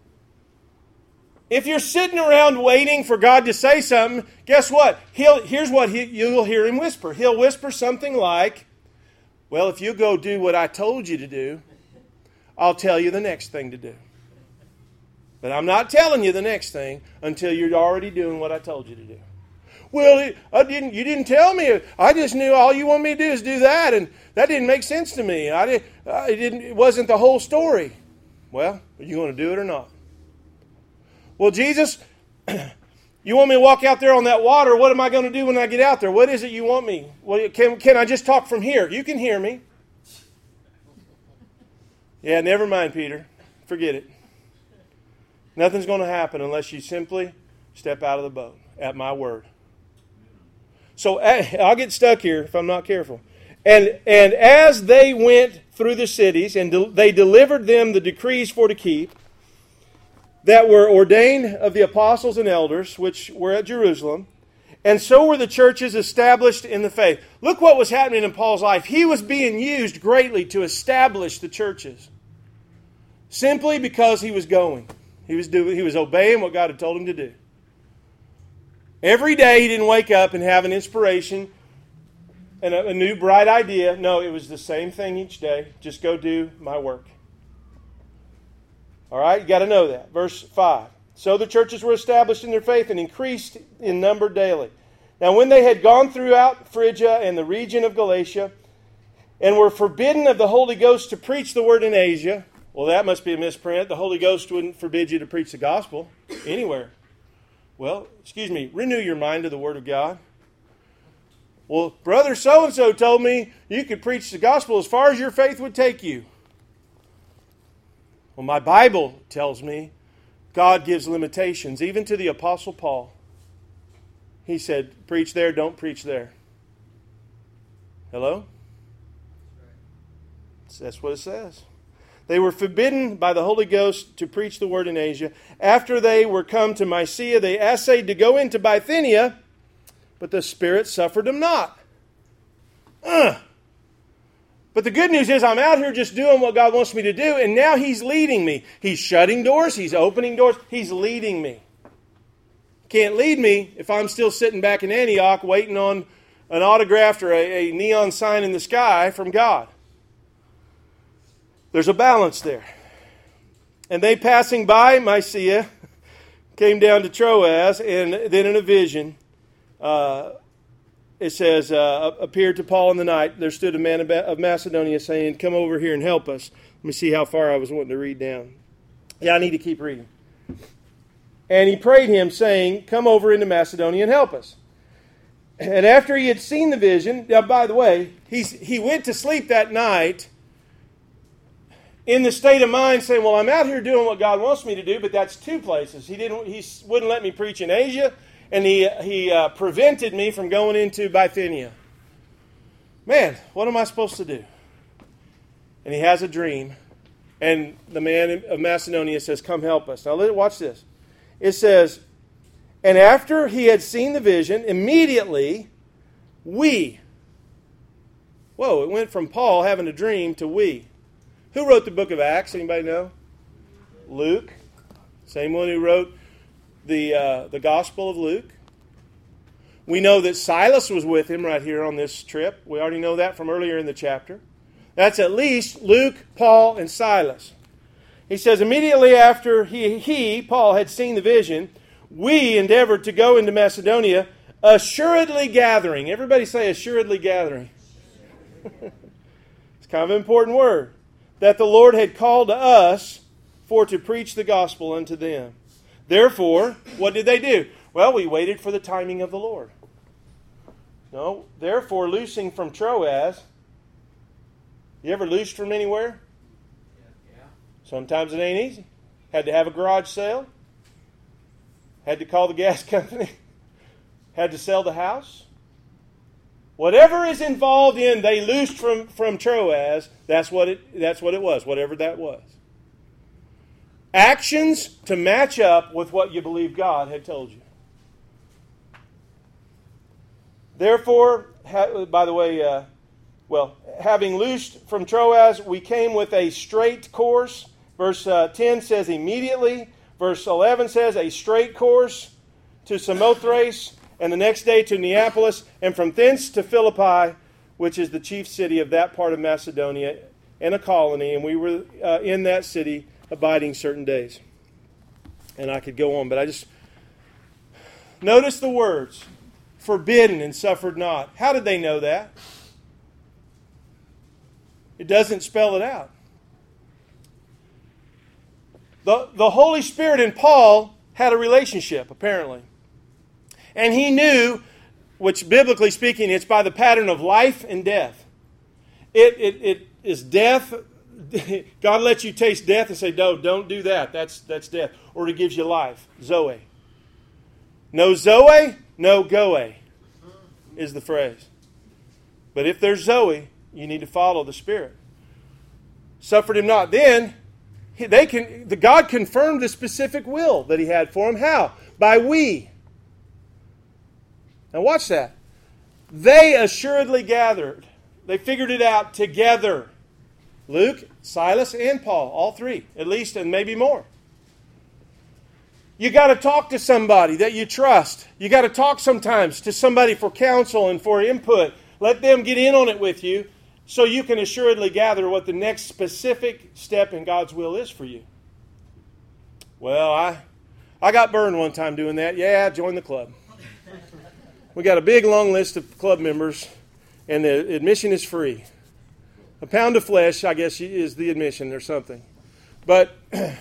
If you're sitting around waiting for God to say something, guess what? Here's what you'll hear Him whisper. He'll whisper something like, well, if you go do what I told you to do, I'll tell you the next thing to do. But I'm not telling you the next thing until you're already doing what I told you to do. Well, you didn't tell me. I just knew all you want me to do is do that, and that didn't make sense to me. It wasn't the whole story. Well, are you going to do it or not? Well, Jesus, you want me to walk out there on that water? What am I going to do when I get out there? What is it you want me? Well, can I just talk from here? You can hear me. Yeah, never mind, Peter. Forget it. Nothing's going to happen unless you simply step out of the boat at my word. So I'll get stuck here if I'm not careful. And as they went through the cities, and they delivered them the decrees for to keep, that were ordained of the apostles and elders, which were at Jerusalem, and so were the churches established in the faith. Look what was happening in Paul's life. He was being used greatly to establish the churches. Simply because he was going. He was obeying what God had told him to do. Every day he didn't wake up and have an inspiration and a new bright idea. No, it was the same thing each day. Just go do my work. All right, you got to know that. Verse 5. So the churches were established in their faith and increased in number daily. Now when they had gone throughout Phrygia and the region of Galatia and were forbidden of the Holy Ghost to preach the word in Asia, well, that must be a misprint. The Holy Ghost wouldn't forbid you to preach the gospel anywhere. Well, renew your mind to the Word of God. Well, brother so-and-so told me you could preach the gospel as far as your faith would take you. Well, my Bible tells me God gives limitations, even to the Apostle Paul. He said, preach there, don't preach there. Hello? That's what it says. They were forbidden by the Holy Ghost to preach the word in Asia. After they were come to Mysia, they essayed to go into Bithynia, but the Spirit suffered them not. But the good news is I'm out here just doing what God wants me to do, and now He's leading me. He's shutting doors. He's opening doors. He's leading me. Can't lead me if I'm still sitting back in Antioch waiting on an autograph or a neon sign in the sky from God. There's a balance there. And they, passing by Mysia, came down to Troas, and then in a vision, it says, appeared to Paul in the night. There stood a man of Macedonia saying, come over here and help us. Let me see how far I was wanting to read down. Yeah, I need to keep reading. And he prayed him, saying, come over into Macedonia and help us. And after he had seen the vision, now by the way, he went to sleep that night in the state of mind saying, well, I'm out here doing what God wants me to do, but that's two places. He wouldn't let me preach in Asia, and he prevented me from going into Bithynia. Man, what am I supposed to do? And he has a dream, and the man of Macedonia says, come help us. Now watch this. It says, and after he had seen the vision, immediately we. Whoa, it went from Paul having a dream to we. Who wrote the book of Acts? Anybody know? Luke. Same one who wrote the Gospel of Luke. We know that Silas was with him right here on this trip. We already know that from earlier in the chapter. That's at least Luke, Paul, and Silas. He says, immediately after he, Paul, had seen the vision, we endeavored to go into Macedonia, assuredly gathering. Everybody say assuredly gathering. It's kind of an important word. That the Lord had called to us for to preach the gospel unto them. Therefore, what did they do? Well, we waited for the timing of the Lord. No, therefore, loosing from Troas. You ever loosed from anywhere? Yeah. Sometimes it ain't easy. Had to have a garage sale. Had to call the gas company. Had to sell the house. Whatever is involved in, they loosed from Troas. That's what it was. Whatever that was. Actions to match up with what you believe God had told you. Therefore, by the way, having loosed from Troas, we came with a straight course. Verse 10 says immediately. Verse 11 says a straight course to Samothrace, and the next day to Neapolis, and from thence to Philippi, which is the chief city of that part of Macedonia, and a colony. And we were in that city abiding certain days. And I could go on, but I just notice the words, forbidden and suffered not. How did they know that? It doesn't spell it out. The Holy Spirit and Paul had a relationship, apparently. And he knew, which biblically speaking, it's by the pattern of life and death. It is death. God lets you taste death and say, no, don't do that. That's death. Or He gives you life. Zoe. No Zoe, no Goe is the phrase. But if there's Zoe, you need to follow the Spirit. Suffered him not. Then God confirmed the specific will that He had for him. How? By we. Now watch that. They assuredly gathered. They figured it out together. Luke, Silas, and Paul. All three, at least, and maybe more. You got to talk to somebody that you trust. You got to talk sometimes to somebody for counsel and for input. Let them get in on it with you so you can assuredly gather what the next specific step in God's will is for you. Well, I got burned one time doing that. Yeah, join the club. We got a big, long list of club members, and the admission is free. A pound of flesh, I guess, is the admission or something. But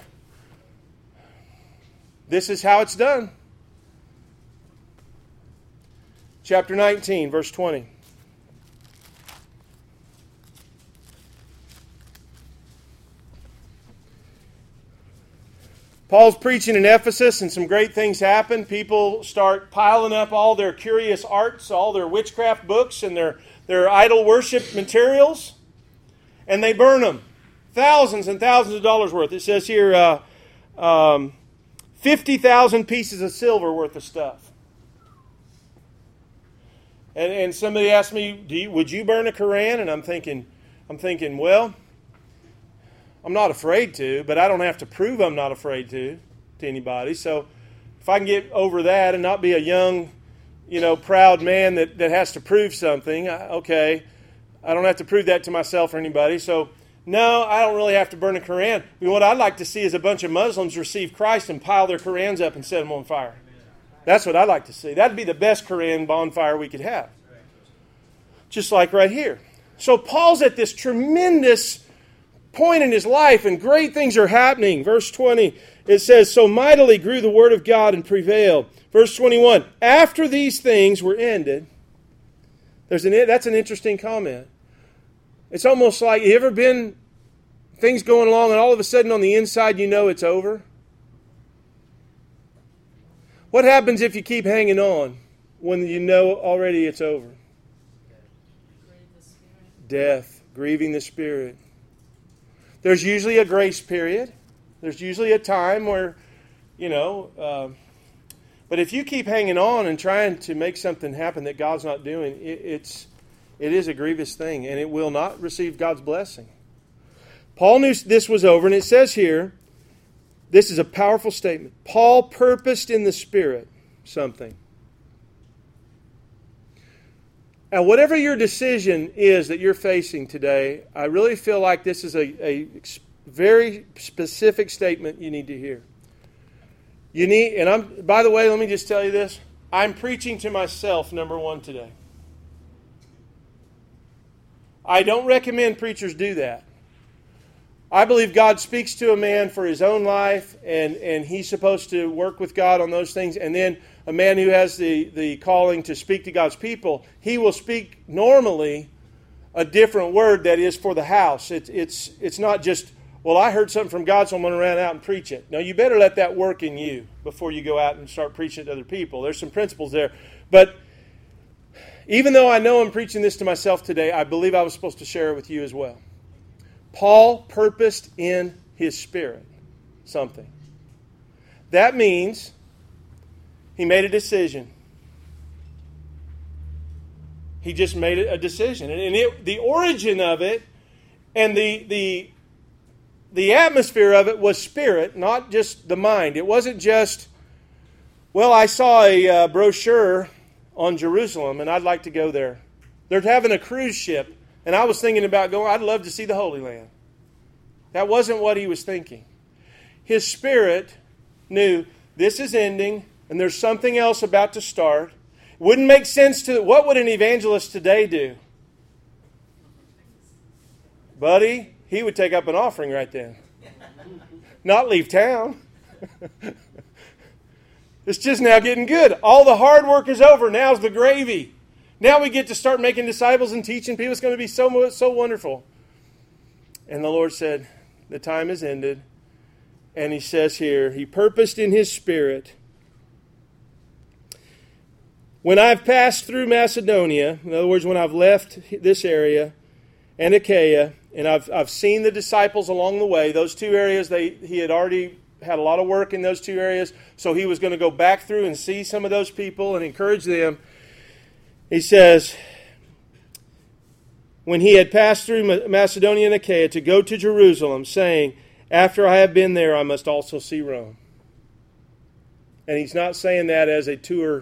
this is how it's done. Chapter 19, verse 20. Paul's preaching in Ephesus, and some great things happen. People start piling up all their curious arts, all their witchcraft books, and their idol worship materials, and they burn them. thousands and thousands of dollars worth. It says here 50,000 pieces of silver worth of stuff. And somebody asked me, would you burn a Koran? And I'm thinking, well, I'm not afraid to, but I don't have to prove I'm not afraid to anybody. So if I can get over that and not be a young, proud man that has to prove something, okay, I don't have to prove that to myself or anybody. So no, I don't really have to burn a Koran. What I'd like to see is a bunch of Muslims receive Christ and pile their Korans up and set them on fire. That's what I'd like to see. That'd be the best Koran bonfire we could have. Just like right here. So Paul's at this tremendous point in his life and great things are happening. Verse 20, it says, so mightily grew the word of God and prevailed. Verse 21, after these things were ended, that's an interesting comment. It's almost like, you ever been things going along and all of a sudden on the inside it's over? What happens if you keep hanging on when you know already it's over? Death, grieving the Spirit. There's usually a grace period. There's usually a time where, but if you keep hanging on and trying to make something happen that God's not doing, it is a grievous thing, and it will not receive God's blessing. Paul knew this was over, and it says here, this is a powerful statement. Paul purposed in the Spirit something. Now, whatever your decision is that you're facing today, I really feel like this is a very specific statement you need to hear. By the way, let me just tell you this. I'm preaching to myself, number one, today. I don't recommend preachers do that. I believe God speaks to a man for his own life, and he's supposed to work with God on those things. And then a man who has the calling to speak to God's people, he will speak normally a different word that is for the house. It's not just, well, I heard something from God, so I'm going to run out and preach it. No, you better let that work in you before you go out and start preaching it to other people. There's some principles there. But even though I know I'm preaching this to myself today, I believe I was supposed to share it with you as well. Paul purposed in his spirit something. That means he made a decision. He just made a decision. And the origin of it and the atmosphere of it was spirit, not just the mind. It wasn't just, well, I saw a brochure on Jerusalem and I'd like to go there. They're having a cruise ship. And I was thinking about going, I'd love to see the Holy Land. That wasn't what he was thinking. His spirit knew this is ending and there's something else about to start. It wouldn't make sense to, what would an evangelist today do? Buddy, he would take up an offering right then. Not leave town. It's just now getting good. All the hard work is over. Now's the gravy. Now we get to start making disciples and teaching people. It's going to be so wonderful. And the Lord said, the time is ended. And he says here, he purposed in his spirit, when I've passed through Macedonia, in other words, when I've left this area and Achaia, and I've seen the disciples along the way, those two areas, he had already had a lot of work in those two areas, so he was going to go back through and see some of those people and encourage them. He says, when he had passed through Macedonia and Achaia, to go to Jerusalem, saying, after I have been there, I must also see Rome. And he's not saying that as a tour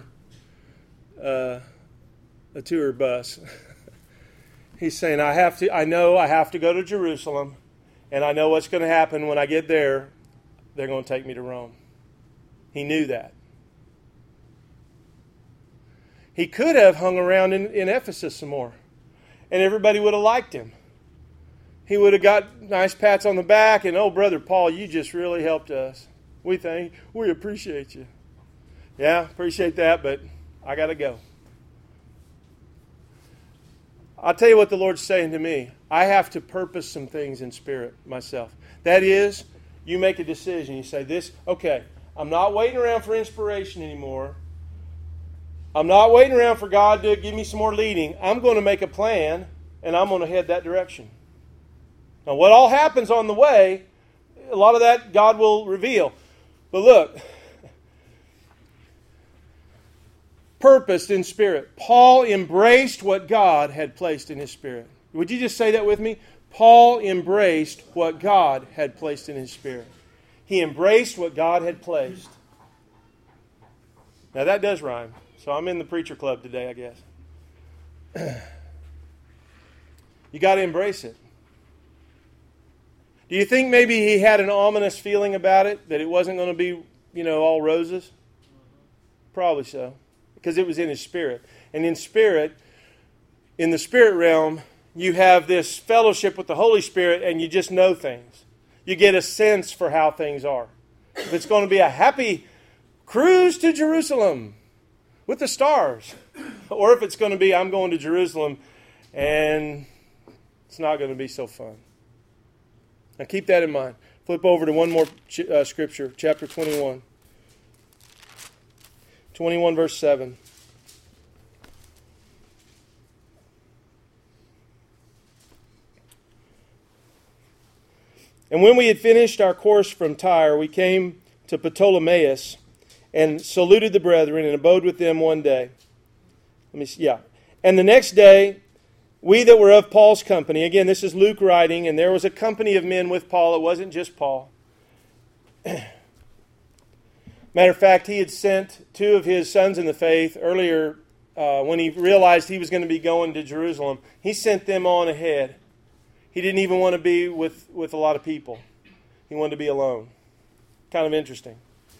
bus. He's saying, I know I have to go to Jerusalem, and I know what's going to happen when I get there. They're going to take me to Rome. He knew that. He could have hung around in Ephesus some more, and everybody would have liked him. He would have got nice pats on the back, and, oh, Brother Paul, you just really helped us. We appreciate you. Yeah, appreciate that, but I got to go. I'll tell you what the Lord's saying to me. I have to purpose some things in spirit myself. That is, you make a decision. You say, okay, I'm not waiting around for inspiration anymore. I'm not waiting around for God to give me some more leading. I'm going to make a plan, and I'm going to head that direction. Now, what all happens on the way, a lot of that God will reveal. But look, purposed in spirit. Paul embraced what God had placed in his spirit. Would you just say that with me? Paul embraced what God had placed in his spirit. He embraced what God had placed. Now that does rhyme. So I'm in the preacher club today, I guess. You got to embrace it. Do you think maybe he had an ominous feeling about it, that it wasn't going to be, all roses? Probably so, because it was in his spirit. And in the spirit realm, you have this fellowship with the Holy Spirit, and you just know things. You get a sense for how things are. If it's going to be a happy cruise to Jerusalem with the stars, or if it's going to be, I'm going to Jerusalem, and it's not going to be so fun. Now keep that in mind. Flip over to one more scripture, chapter 21. 21 verse 7. And when we had finished our course from Tyre, we came to Ptolemais and saluted the brethren and abode with them one day. And the next day, we that were of Paul's company, again, this is Luke writing, and there was a company of men with Paul. It wasn't just Paul. Matter of fact, he had sent two of his sons in the faith earlier when he realized he was going to be going to Jerusalem. He sent them on ahead. He didn't even want to be with a lot of people. He wanted to be alone. Kind of interesting.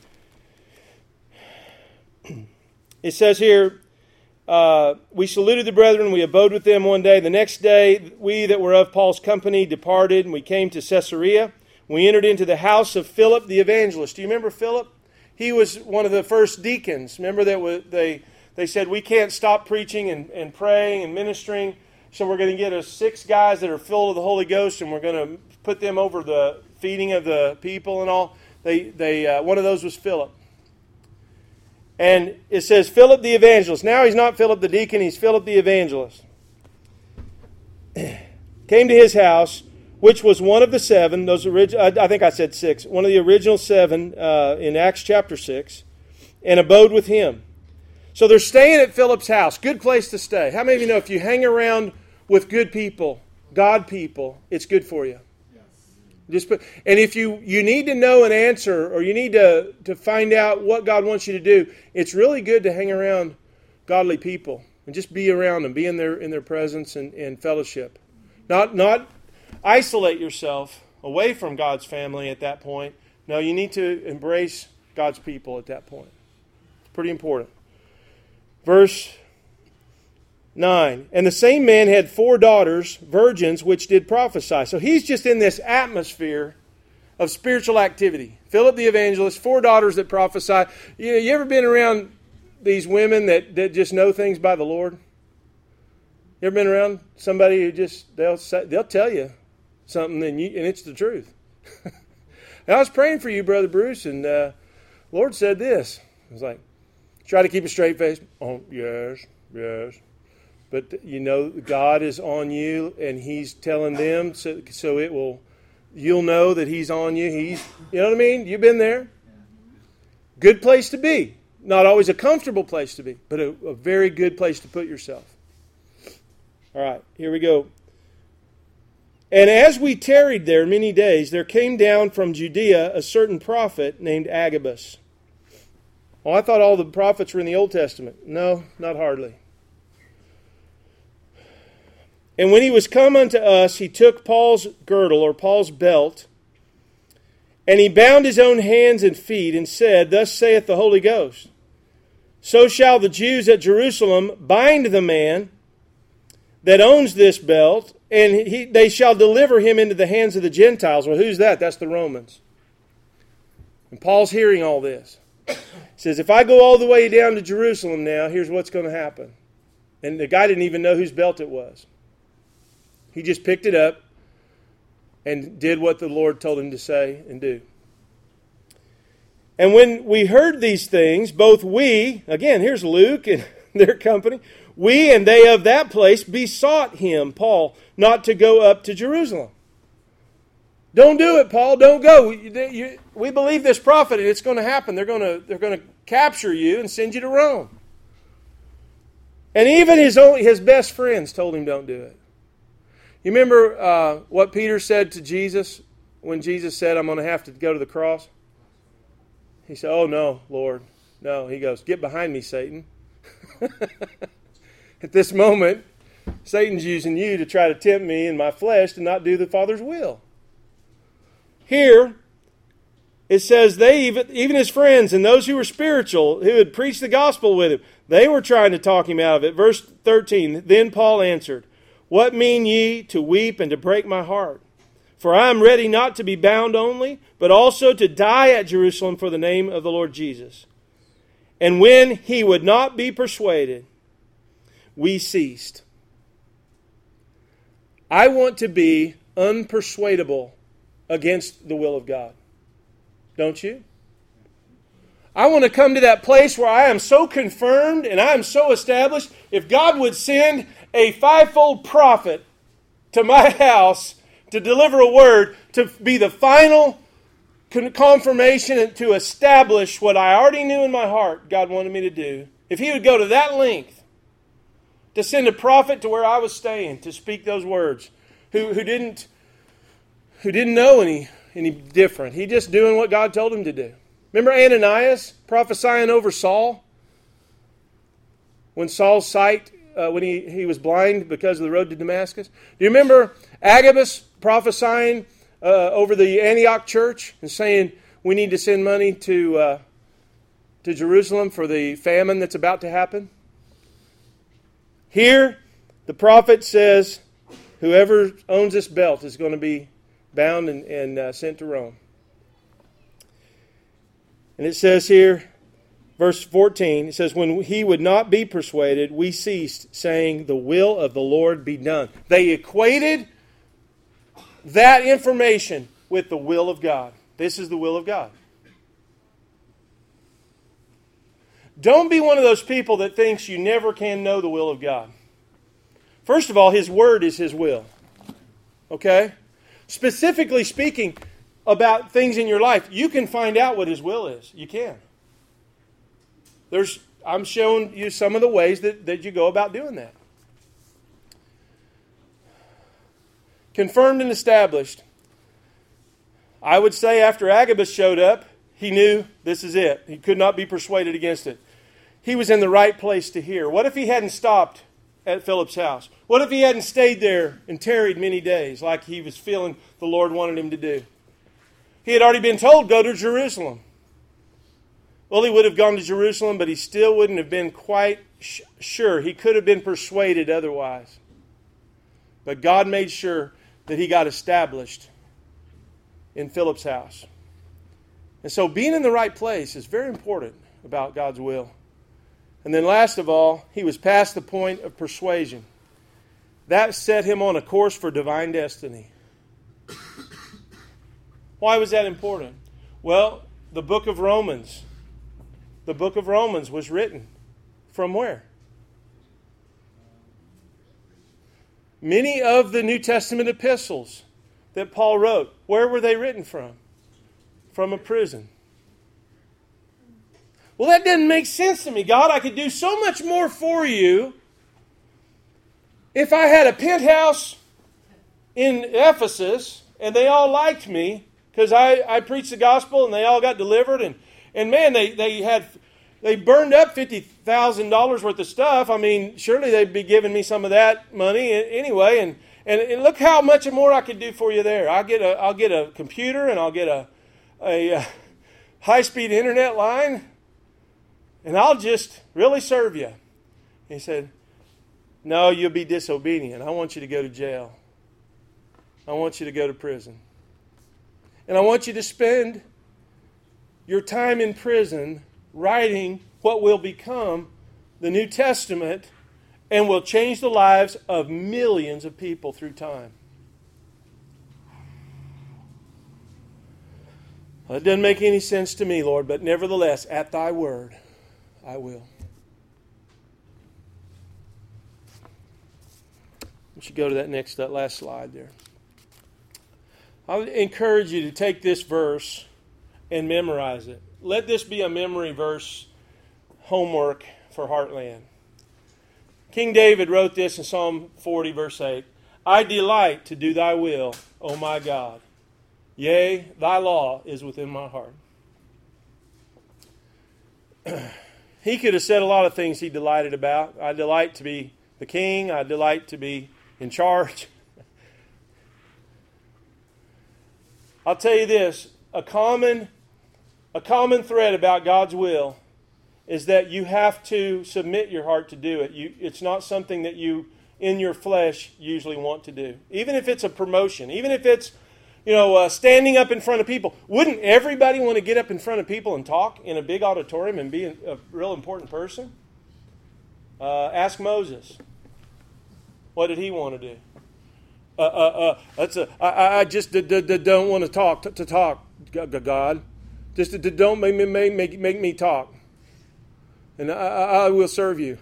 It says here, we saluted the brethren, we abode with them one day. The next day, we that were of Paul's company departed, and we came to Caesarea. We entered into the house of Philip the evangelist. Do you remember Philip? He was one of the first deacons. Remember that they said, we can't stop preaching and praying and ministering, so we're going to get us 6 guys that are filled with the Holy Ghost, and we're going to put them over the feeding of the people and all. One of those was Philip. And it says Philip the evangelist. Now he's not Philip the deacon, he's Philip the evangelist. Came to his house, which was one of the 7, I think I said 6, one of the original 7 in Acts chapter 6, and abode with him. So they're staying at Philip's house. Good place to stay. How many of you know if you hang around with good people, God people, it's good for you? And if you need to know an answer, or you need to find out what God wants you to do, it's really good to hang around godly people and just be around them, be in their presence and fellowship. Not isolate yourself away from God's family at that point. No, you need to embrace God's people at that point. It's pretty important. Verse 9, and the same man had 4 daughters, virgins, which did prophesy. So he's just in this atmosphere of spiritual activity. Philip the evangelist, 4 daughters that prophesy. You ever been around these women that just know things by the Lord? You ever been around somebody who just, they'll tell you something and it's the truth. I was praying for you, Brother Bruce, and Lord said this. I was like, try to keep a straight face. Oh, yes. But God is on you, and He's telling them, so you'll know that He's on you. You know what I mean? You've been there. Good place to be. Not always a comfortable place to be, but a very good place to put yourself. All right, here we go. And as we tarried there many days, there came down from Judea a certain prophet named Agabus. Oh, I thought all the prophets were in the Old Testament. No, not hardly. And when he was come unto us, he took Paul's girdle, or Paul's belt, and he bound his own hands and feet, and said, Thus saith the Holy Ghost, So shall the Jews at Jerusalem bind the man that owns this belt, and they shall deliver him into the hands of the Gentiles. Well, who's that? That's the Romans. And Paul's hearing all this. He says, if I go all the way down to Jerusalem now, here's what's going to happen. And the guy didn't even know whose belt it was. He just picked it up and did what the Lord told him to say and do. And when we heard these things, both we, again, here's Luke and their company, we and they of that place besought him, Paul, not to go up to Jerusalem. Don't do it, Paul. Don't go. We believe this prophet, and it's going to happen. They're going to capture you and send you to Rome. And even his best friends told him don't do it. You remember what Peter said to Jesus when Jesus said, I'm going to have to go to the cross? He said, oh, no, Lord. No. He goes, get behind me, Satan. At this moment, Satan's using you to try to tempt me in my flesh to not do the Father's will. Here, it says even his friends and those who were spiritual, who had preached the gospel with him, they were trying to talk him out of it. Verse 13, then Paul answered, what mean ye to weep and to break my heart? For I am ready not to be bound only, but also to die at Jerusalem for the name of the Lord Jesus. And when he would not be persuaded, we ceased. I want to be unpersuadable against the will of God. Don't you? I want to come to that place where I am so confirmed and I am so established. If God would send a fivefold prophet to my house to deliver a word, to be the final confirmation and to establish what I already knew in my heart God wanted me to do, if he would go to that length to send a prophet to where I was staying to speak those words, who didn't know any different. He just doing what God told him to do. Remember Ananias prophesying over Saul? When Saul's sight, when he was blind because of the road to Damascus? Do you remember Agabus prophesying over the Antioch church and saying, we need to send money to Jerusalem for the famine that's about to happen? Here, the prophet says, whoever owns this belt is going to be bound and sent to Rome. And it says here, verse 14, it says, when he would not be persuaded, we ceased, saying, the will of the Lord be done. They equated that information with the will of God. This is the will of God. Don't be one of those people that thinks you never can know the will of God. First of all, His Word is His will. Okay? Specifically speaking about things in your life, you can find out what His will is. You can. I'm showing you some of the ways that you go about doing that. Confirmed and established. I would say after Agabus showed up, he knew this is it. He could not be persuaded against it. He was in the right place to hear. What if he hadn't stopped at Philip's house? What if he hadn't stayed there and tarried many days like he was feeling the Lord wanted him to do? He had already been told, go to Jerusalem. Well, he would have gone to Jerusalem, but he still wouldn't have been quite sure. He could have been persuaded otherwise. But God made sure that he got established in Philip's house. And so being in the right place is very important about God's will. And then last of all, he was past the point of persuasion. That set him on a course for divine destiny. Why was that important? Well, the book of Romans was written from where? Many of the New Testament epistles that Paul wrote, where were they written from? From a prison. Well, that doesn't make sense to me, God. I could do so much more for you if I had a penthouse in Ephesus and they all liked me because I preached the gospel and they all got delivered. And man, they burned up $50,000 worth of stuff. I mean, surely they'd be giving me some of that money anyway. And look how much more I could do for you there. I'll get a computer and I'll get a high-speed internet line. And I'll just really serve you. He said, no, you'll be disobedient. I want you to go to jail. I want you to go to prison. And I want you to spend your time in prison writing what will become the New Testament and will change the lives of millions of people through time. Well, it doesn't make any sense to me, Lord, but nevertheless, at thy word, I will. We should go to that last slide there. I'll encourage you to take this verse and memorize it. Let this be a memory verse homework for Heartland. King David wrote this in Psalm 40, verse 8. I delight to do thy will, O my God. Yea, thy law is within my heart. He could have said a lot of things he delighted about. I delight to be the king. I delight to be in charge. I'll tell you this, a common thread about God's will is that you have to submit your heart to do it. It's not something that you, in your flesh, usually want to do. Even if it's a promotion, even if it's, standing up in front of people. Wouldn't everybody want to get up in front of people and talk in a big auditorium and be a real important person? Ask Moses. What did he want to do? I just don't want to talk, God. Just don't make me talk. And I will serve you.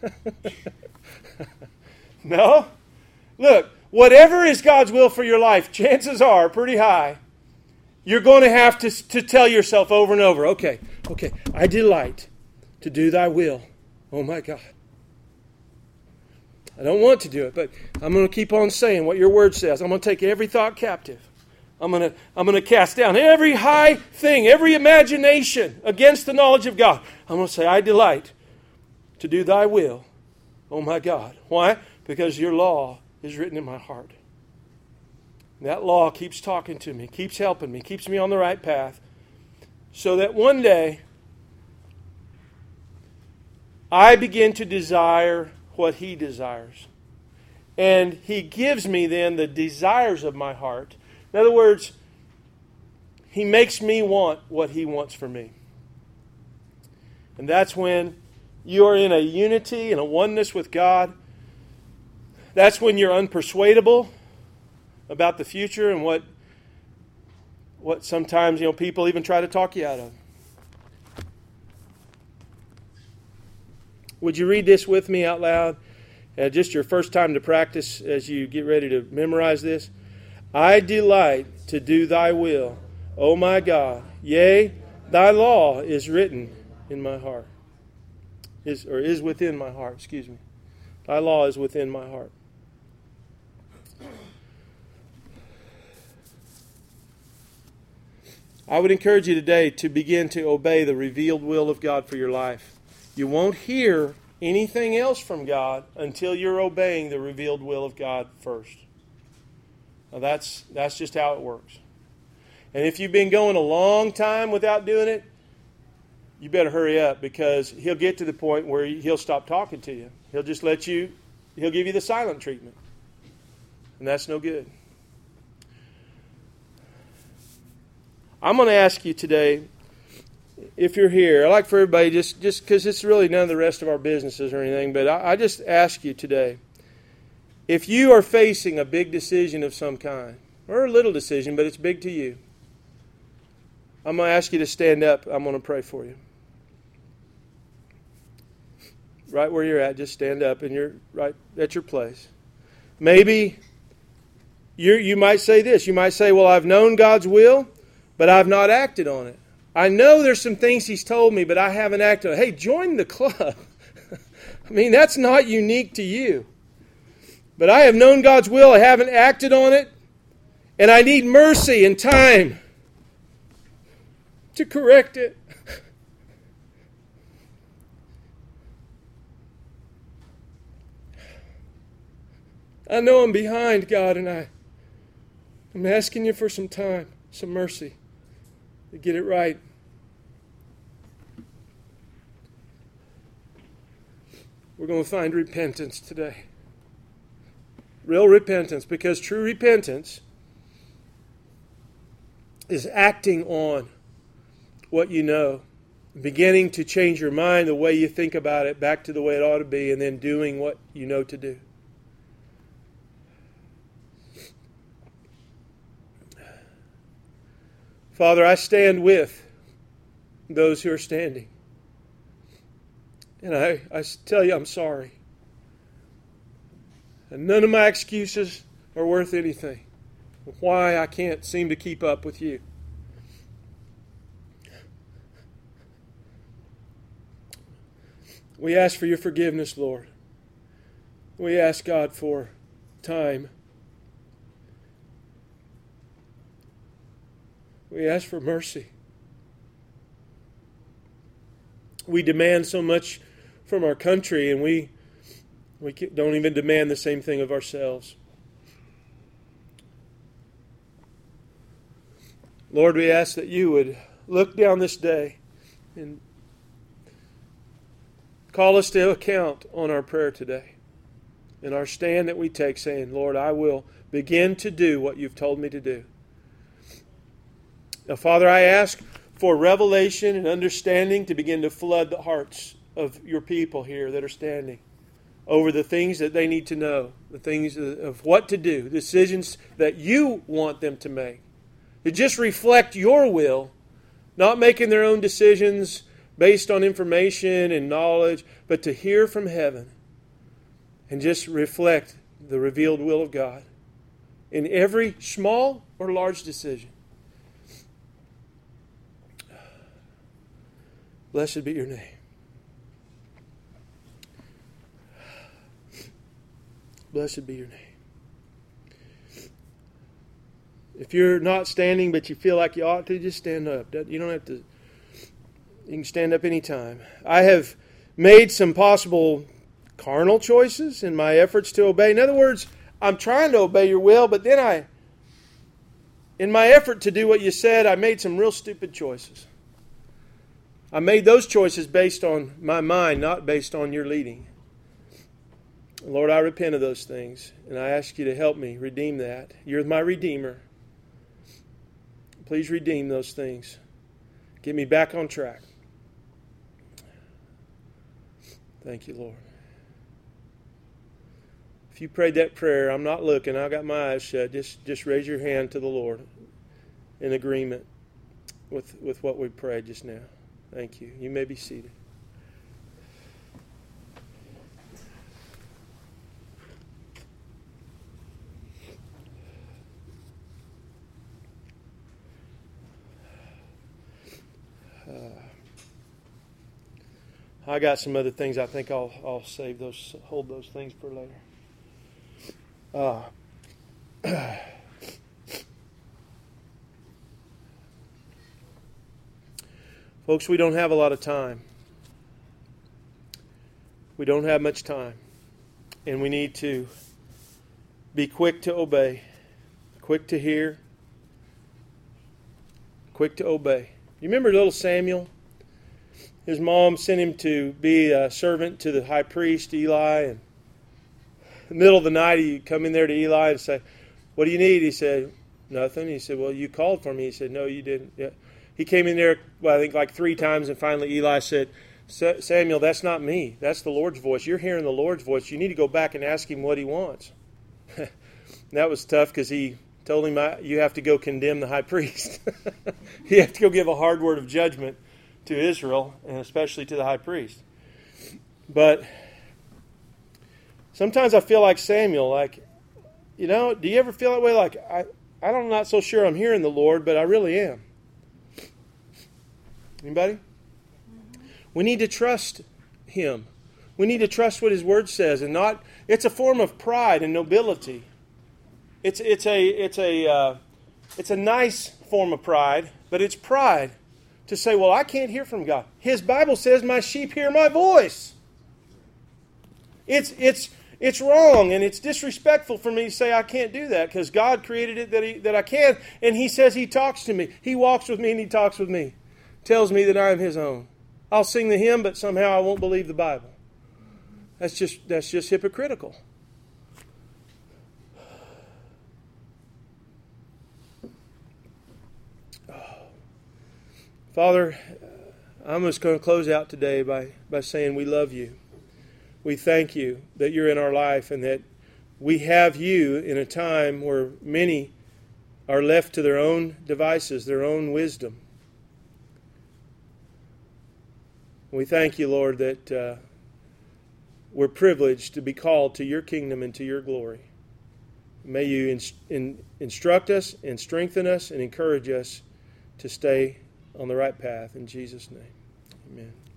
No? Look, whatever is God's will for your life, chances are pretty high, you're going to have to tell yourself over and over, okay, I delight to do thy will. Oh my God. I don't want to do it, but I'm going to keep on saying what your word says. I'm going to take every thought captive. I'm going to cast down every high thing, every imagination against the knowledge of God. I'm going to say, I delight to do thy will, oh my God. Why? Because your law is written in my heart. And that law keeps talking to me, keeps helping me, keeps me on the right path, so that one day I begin to desire what he desires. And he gives me then the desires of my heart. In other words, he makes me want what he wants for me. And that's when you are in a unity and a oneness with God. That's when you're unpersuadable about the future and what sometimes people even try to talk you out of. Would you read this with me out loud? Just your first time to practice as you get ready to memorize this. I delight to do thy will, O my God. Yea, thy law is written in my heart. Is within my heart, excuse me. Thy law is within my heart. I would encourage you today to begin to obey the revealed will of God for your life. You won't hear anything else from God until you're obeying the revealed will of God first. Now that's just how it works. And if you've been going a long time without doing it, you better hurry up, because he'll get to the point where he'll stop talking to you. He'll just he'll give you the silent treatment. And that's no good. I'm going to ask you today, if you're here, I'd like for everybody, just because it's really none of the rest of our businesses or anything, but I just ask you today, if you are facing a big decision of some kind, or a little decision, but it's big to you, I'm going to ask you to stand up. I'm going to pray for you. Right where you're at, just stand up, and you're right at your place. Maybe you might say this. You might say, well, I've known God's will, but I've not acted on it. I know there's some things He's told me, but I haven't acted on it. Hey, join the club. I mean, that's not unique to you. But I have known God's will, I haven't acted on it, and I need mercy and time to correct it. I know I'm behind, God, and I'm asking you for some time, some mercy to get it right. We're going to find repentance today. Real repentance, because true repentance is acting on what you know, beginning to change your mind, the way you think about it, back to the way it ought to be, and then doing what you know to do. Father, I stand with those who are standing. And I tell you I'm sorry. And none of my excuses are worth anything. why I can't seem to keep up with you. We ask for your forgiveness, Lord. We ask, God, for time. We ask for mercy. We demand so much from our country, and we don't even demand the same thing of ourselves. Lord, we ask that you would look down this day and call us to account on our prayer today and our stand that we take, saying, Lord, I will begin to do what you've told me to do. Now, Father, I ask for revelation and understanding to begin to flood the hearts of your people here that are standing over the things that they need to know, the things of what to do, decisions that you want them to make. To just reflect your will, not making their own decisions based on information and knowledge, but to hear from heaven and just reflect the revealed will of God in every small or large decision. Blessed be your name. Blessed be your name. If you're not standing but you feel like you ought to, just stand up. You don't have to. You can stand up anytime. I have made some possible carnal choices in my efforts to obey. In other words, I'm trying to obey your will, but then in my effort to do what you said, I made some real stupid choices. I made those choices based on my mind, not based on your leading. Lord, I repent of those things, and I ask you to help me redeem that. You're my Redeemer. Please redeem those things. Get me back on track. Thank you, Lord. If you prayed that prayer, I'm not looking, I got my eyes shut. Just raise your hand to the Lord in agreement with what we prayed just now. Thank you. You may be seated. I got some other things. I think I'll save those, hold those things for later. Folks, we don't have a lot of time. We don't have much time. And we need to be quick to obey, quick to hear, quick to obey. You remember little Samuel? His mom sent him to be a servant to the high priest, Eli. And in the middle of the night, he'd come in there to Eli and say, "What do you need?" He said, "Nothing." He said, "Well, you called for me." He said, "No, you didn't." Yeah. He came in there, I think like 3 times, and finally Eli said, "Samuel, that's not me. That's the Lord's voice. You're hearing the Lord's voice. You need to go back and ask him what he wants." That was tough because he told him, "You have to go condemn the high priest." You have to go give a hard word of judgment to Israel, and especially to the high priest. But sometimes I feel like Samuel, do you ever feel that way? Like, I'm not so sure I'm hearing the Lord, but I really am. Anybody? We need to trust Him. We need to trust what His Word says, and not. It's a form of pride and nobility. It's a nice form of pride, but it's pride to say, "Well, I can't hear from God. His Bible says my sheep hear my voice." It's wrong, and it's disrespectful for me to say I can't do that, because God created it that I can, and He says He talks to me. He walks with me and He talks with me. Tells me that I am His own. I'll sing the hymn, but somehow I won't believe the Bible. That's just hypocritical. Father, I'm just going to close out today by saying we love you. We thank you that you're in our life, and that we have you in a time where many are left to their own devices, their own wisdom. We thank you, Lord, that we're privileged to be called to your kingdom and to your glory. May you instruct us and strengthen us and encourage us to stay on the right path. In Jesus' name, amen.